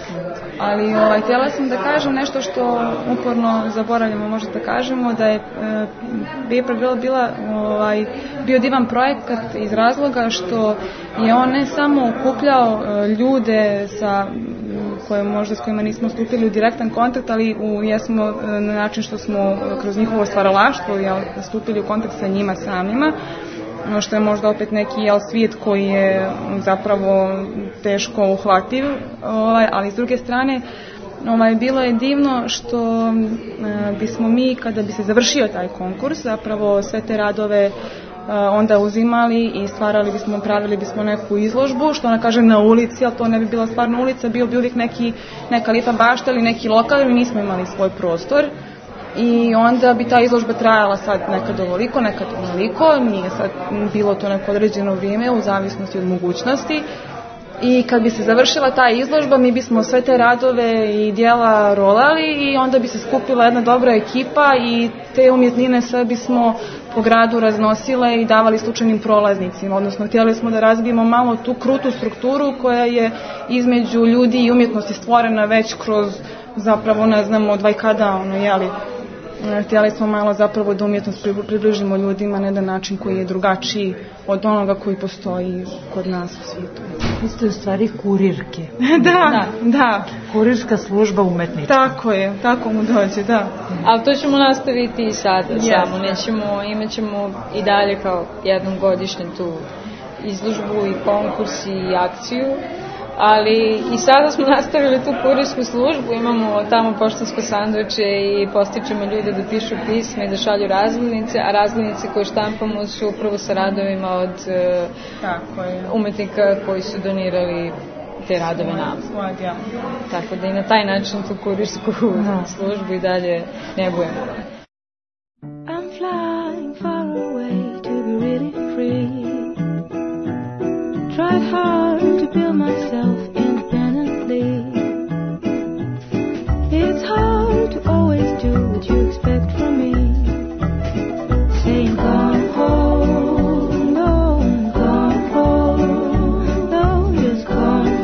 Ali ovaj, htjela sam da kažem nešto što uporno zaboravljamo, možda da kažemo, da je e, Bipra bila, ovaj, bio divan projekat iz razloga što je on ne samo okupljao e, ljude sa, koje možda s kojima nismo stupili u direktan kontakt, ali u, jesmo e, na način što smo kroz njihovo stvaralaštvo jel, stupili u kontakt sa njima samima, što je možda opet neki jel, svijet koji je zapravo teško uhvativ, ovaj, ali s druge strane ovaj, bilo je divno što e, bismo mi, kada bi se završio taj konkurs, zapravo sve te radove e, onda uzimali i stvarali bismo, pravili bismo neku izložbu, što ona kaže na ulici, ali to ne bi bila stvarno ulica, bio bi uvijek neki, neka lipa bašta ili neki lokal, mi nismo imali svoj prostor. I onda bi ta izložba trajala sad nekad ovoliko, nekad onoliko, nije sad bilo to neko određeno vrijeme u zavisnosti od mogućnosti. I kad bi se završila ta izložba, mi bismo sve te radove i dijela rolali i onda bi se skupila jedna dobra ekipa i te umjetnine sve bismo po gradu raznosile i davali slučajnim prolaznicima. Odnosno, htjeli smo da razbijemo malo tu krutu strukturu koja je između ljudi i umjetnosti stvorena već kroz, zapravo ne znam, od vajkada, ono, jeli, htjeli smo malo zapravo da umjetnost približimo ljudima na jedan način koji je drugačiji od onoga koji postoji kod nas u svijetu. Vi ste u stvari kurirke. da, da, da. Kurirska služba umetnička. Tako je, tako mu dođe, da. Ali to ćemo nastaviti i sada yes. samo. Nećemo, imat ćemo i dalje kao jednom godišnje tu izložbu i konkurs i akciju. Ali i sada smo nastavili tu kurirsku službu, imamo tamo poštansko sanduče i postičemo ljude da pišu pisma i da šalju razglednice, a razglednice koje štampamo su upravo sa radovima od Tako je. umetnika koji su donirali te radove nama. Tako da i na taj način tu kurirsku službu i dalje negujemo. I'm flying far away to be really free. Tried hard to build myself independently. It's hard to always do what you expect from me. Saying come home, no, come home, no, just come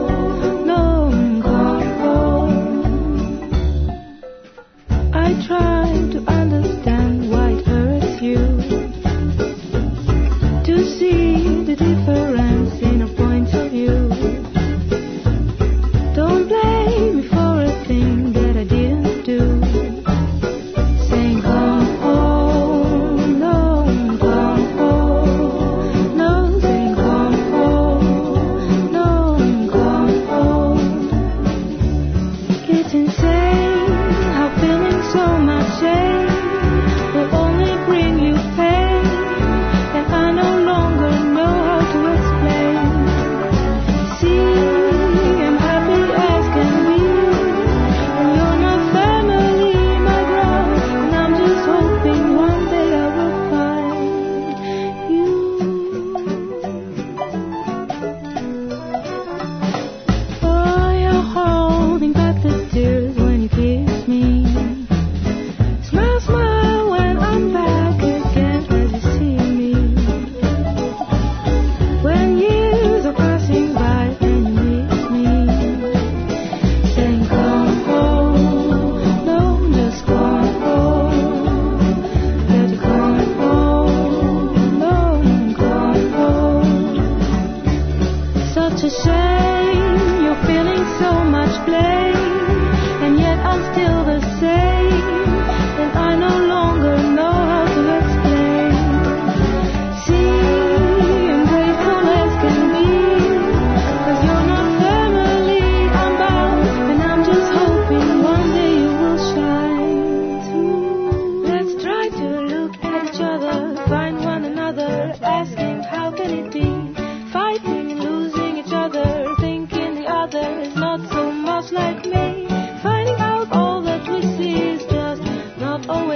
home, no, come home. I tried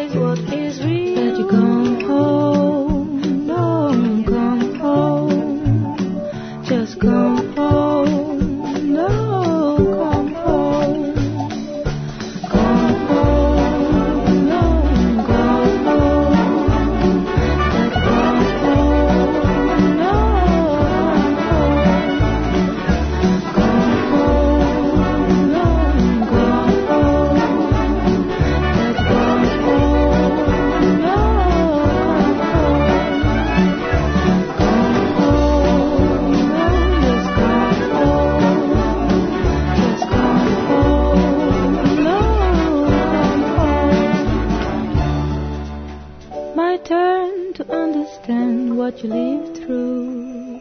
realize what is real. That you come home, no, come home. Just come home, no, come home. Come home, no, come home. That come home, no, come home. Come home, no, come home. That come home, no, my turn to understand what you lived through.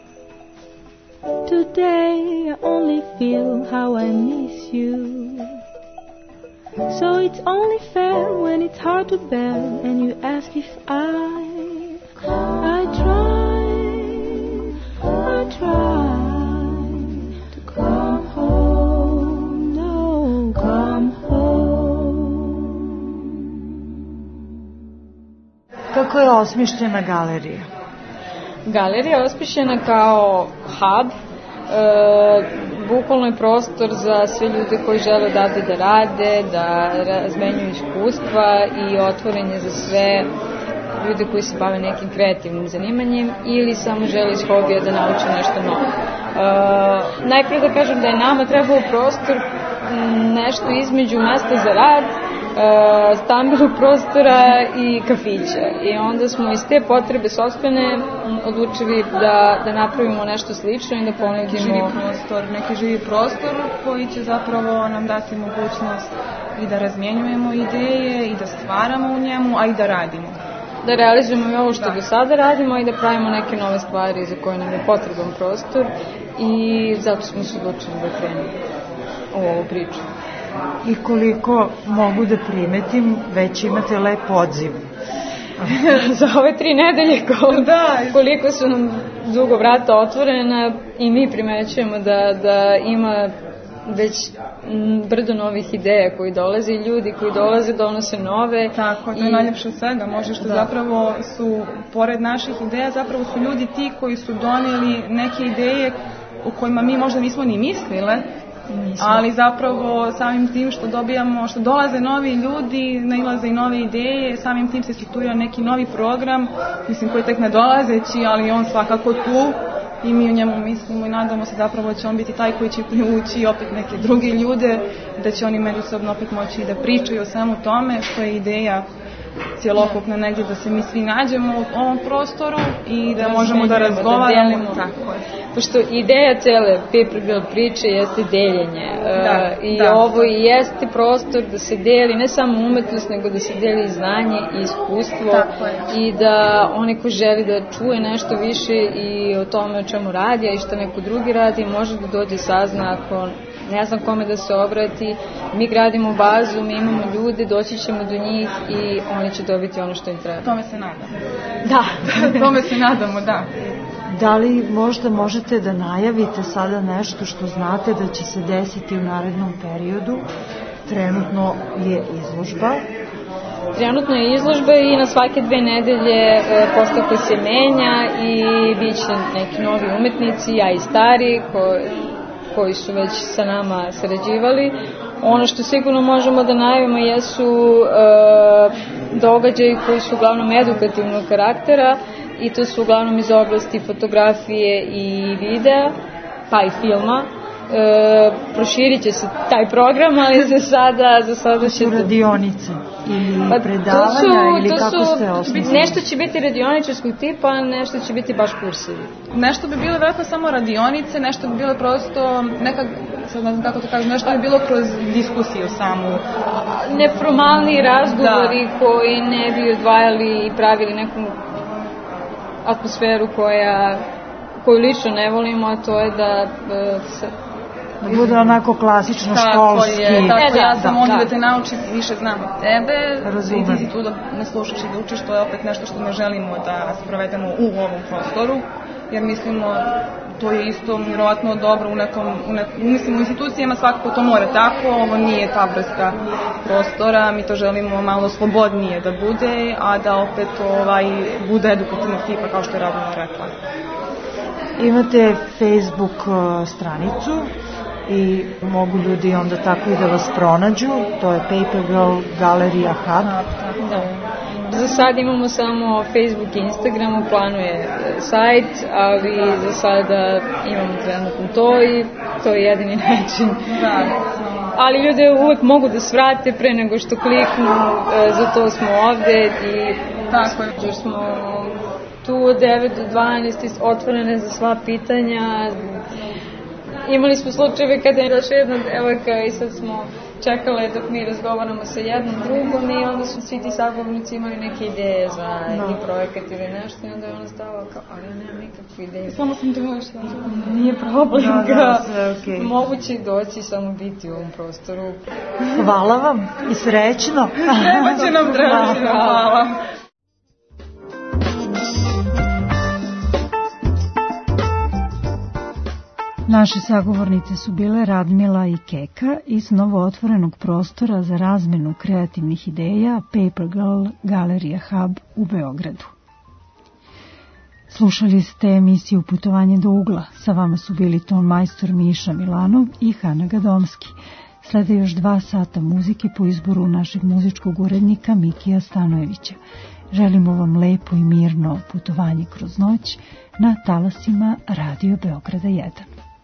Today I only feel how I miss you. So it's only fair when it's hard to bear and you ask if I I try, I try to come home, no, come home. Kako je osmišljena galerija? Galerija je osmišljena kao hub, e, bukvalno je prostor za sve ljude koji žele odavde da rade, da razmenjuju iskustva i otvoren je za sve ljude koji se bave nekim kreativnim zanimanjem ili samo žele iz hobija da nauče nešto novo. E, najprije da kažem da je nama trebao prostor m, nešto između mesta za rad, stambenog prostora i kafića. I onda smo iz te potrebe sopstvene odlučili da, da napravimo nešto slično i da ponudimo neki živi prostor, neki živi prostor koji će zapravo nam dati mogućnost i da razmjenjujemo ideje i da stvaramo u njemu, a i da radimo. Da realizujemo i ovo što da. do sada radimo i da pravimo neke nove stvari za koje nam je potreban prostor i zato smo se odlučili da krenemo u ovu priču. I koliko mogu da primetim, već imate lep odziv. Za ove tri nedelje koliko, da. koliko su nam dugo vrata otvorena i mi primećujemo da, da ima već brdo novih ideja koji dolaze i ljudi koji dolaze donose nove. Tako, to je I... najljepše od svega. Može što da. zapravo su, pored naših ideja, zapravo su ljudi ti koji su doneli neke ideje u kojima mi možda nismo ni mislile, Nismo. ali zapravo samim tim što dobijamo, što dolaze novi ljudi, nailaze i nove ideje, samim tim se strukturira neki novi program, mislim koji je tek nadolazeći, ali on svakako tu i mi u njemu mislimo i nadamo se zapravo će on biti taj koji će privući opet neke druge ljude, da će oni međusobno opet moći da pričaju o svemu tome što je ideja cjelokupno negdje da se mi svi nađemo u ovom prostoru i da, da možemo da razgovaramo. Da tako je. Pošto ideja cele Paper Girl priče jeste deljenje. Da, uh, I da. ovo i jeste prostor da se deli ne samo umetnost, nego da se deli znanje i iskustvo i da onaj ko želi da čuje nešto više i o tome o čemu radi, a i što neko drugi radi, može da dođe sazna ako ne znam kome da se obrati. Mi gradimo bazu, mi imamo ljude, doći ćemo do njih i oni će dobiti ono što im treba. Tome se nadamo. Da, tome se nadamo, da. Da li možda možete da najavite sada nešto što znate da će se desiti u narednom periodu? Trenutno je izložba. Trenutno je izložba i na svake dve nedelje postavka se menja i bit će neki novi umetnici, a i stari koji koji su već sa nama sarađivali. Ono što sigurno možemo da najavimo jesu e, događaji koji su uglavnom edukativnog karaktera i to su uglavnom iz oblasti fotografije i videa, pa i filma. E, proširit će se taj program, ali za sada, za sada će... To su radionice ili pa, predavanja su, ili kako su, ste osmislili? Nešto će biti radioničarskog tipa, a nešto će biti baš kursevi. Nešto bi bile vjerojatno samo radionice, nešto bi bilo prosto nekak, sad ne znam kako to kažem, nešto bi bilo kroz diskusiju samu. Neformalni razgovori da. koji ne bi odvajali i pravili neku atmosferu koja, koju lično ne volimo, a to je da se da bude onako klasično školski. Tako je, tako e, da, ja sam da, ovdje da. da te naučim, više znam od tebe. Razumem. I ti si tu da ne slušaš i da učiš, to je opet nešto što ne želimo da sprovedemo u ovom prostoru. jer mislimo to je isto vjerojatno dobro u nekom, u nekom, mislim u institucijama svakako to mora tako, ovo nije ta vrsta prostora, mi to želimo malo slobodnije da bude, a da opet ovaj, bude edukativnog tipa kao što je Radmila rekla. Imate Facebook uh, stranicu i mogu ljudi onda tako i da vas pronađu, to je Paper Girl Galerija Hub. Da. Za sad imamo samo Facebook i Instagram, u planu je sajt, ali za sada imamo trenutno to i to je jedini način. Da. Ali ljude uvek mogu da svrate pre nego što kliknu, zato smo ovde i tako je. Jer smo tu od devet do dvanaest otvorene za sva pitanja. Imali smo slučajeve kada je došla jedna devojka i sad smo čekale dok mi razgovaramo sa jednom drugom i onda su svi ti sagovornici imali neke ideje za neki projekat ili nešto i onda je ona stala kao, ali ja nemam nikakvu ideju. Samo sam došla. Nije problem da, ga. da, sve okay. Moguće doći samo biti u ovom prostoru. Hvala vam i srećno. Treba će nam trebati, da, hvala. Naše sagovornice su bile Radmila i Keka iz novootvorenog prostora za razmenu kreativnih ideja Paper Girl Galerija Hub u Beogradu. Slušali ste emisiju Putovanje do ugla. Sa vama su bili ton majstor Miša Milanov i Hana Gadomski. Slede još dva sata muzike po izboru našeg muzičkog urednika Mikija Stanojevića. Želimo vam lepo i mirno putovanje kroz noć na talasima Radio Beograda jedan.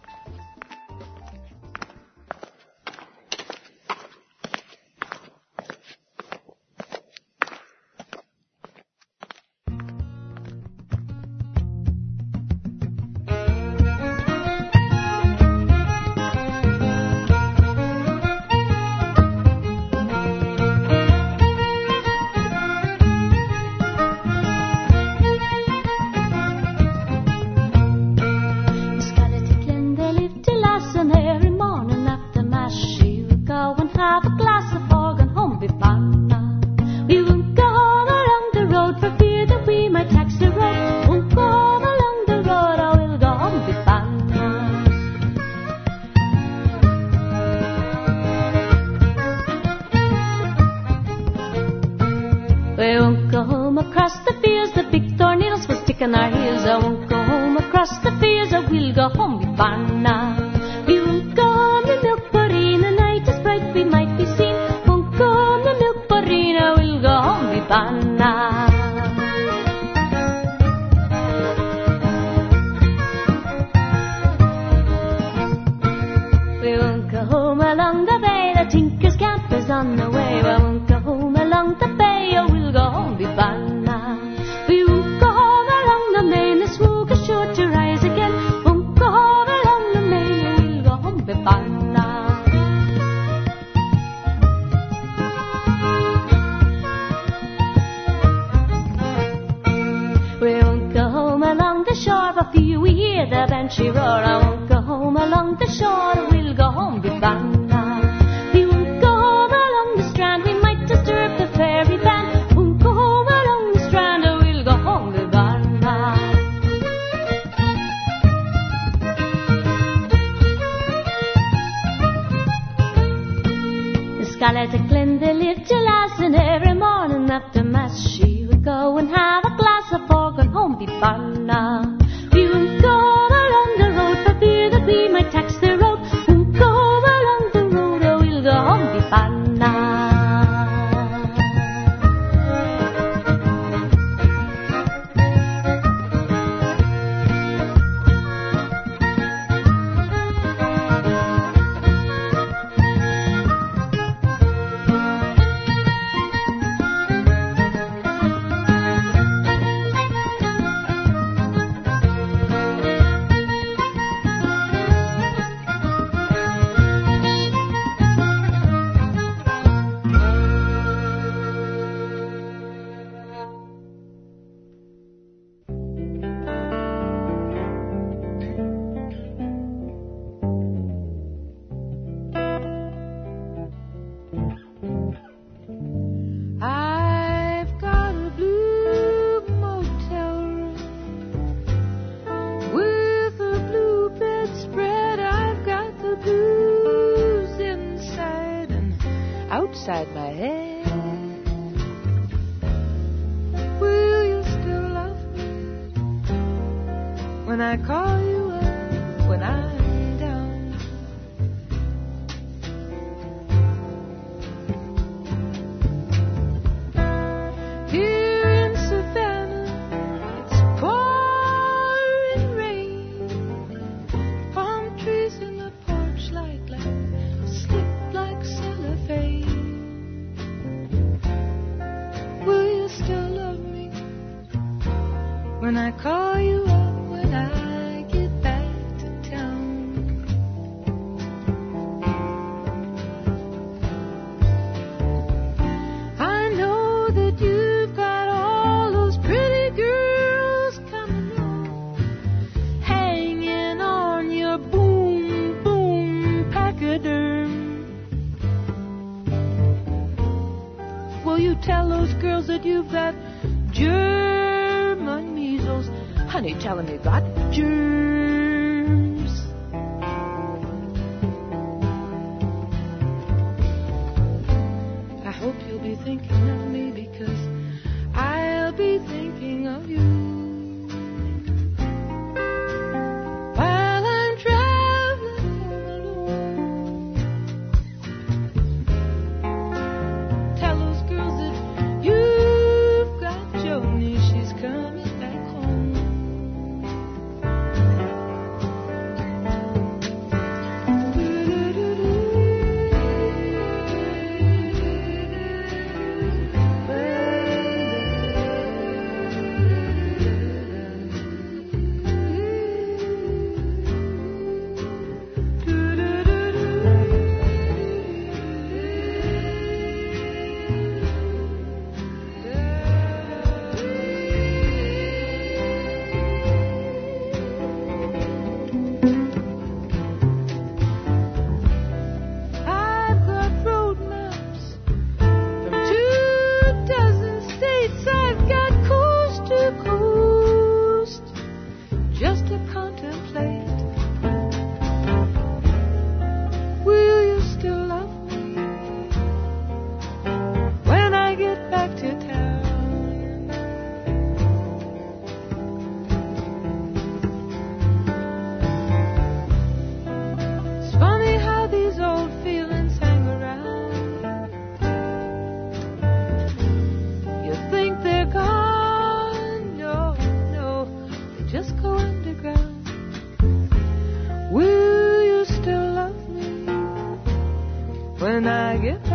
Scarlet and Glenda lived to last, and every morning after mass she would go and have a glass of pork and home be banna. We would go along the road for fear that we might tax the road. when I call you up when I'm down. Here in Savannah, it's pouring rain. Palm trees in the porch light like slip like cellophane. Will you still love me when I call you up when I get back to town? I know that you've got all those pretty girls coming on, hanging on your boom, boom pachyderm. Will you tell those girls that you've got German measles? Honey, tell them you got germs. I hope you'll be thinking of me because I'll be thinking of you. While I'm traveling home alone, tell those girls that you've got Joni, she's coming back home. I've got road maps from two dozen states. I've got coast to coast just to contemplate. Will you still love me when I get back to town? It's funny how these old feelings hang around. You think they're gone? No, no, they just go underground. Will you still love me when I get back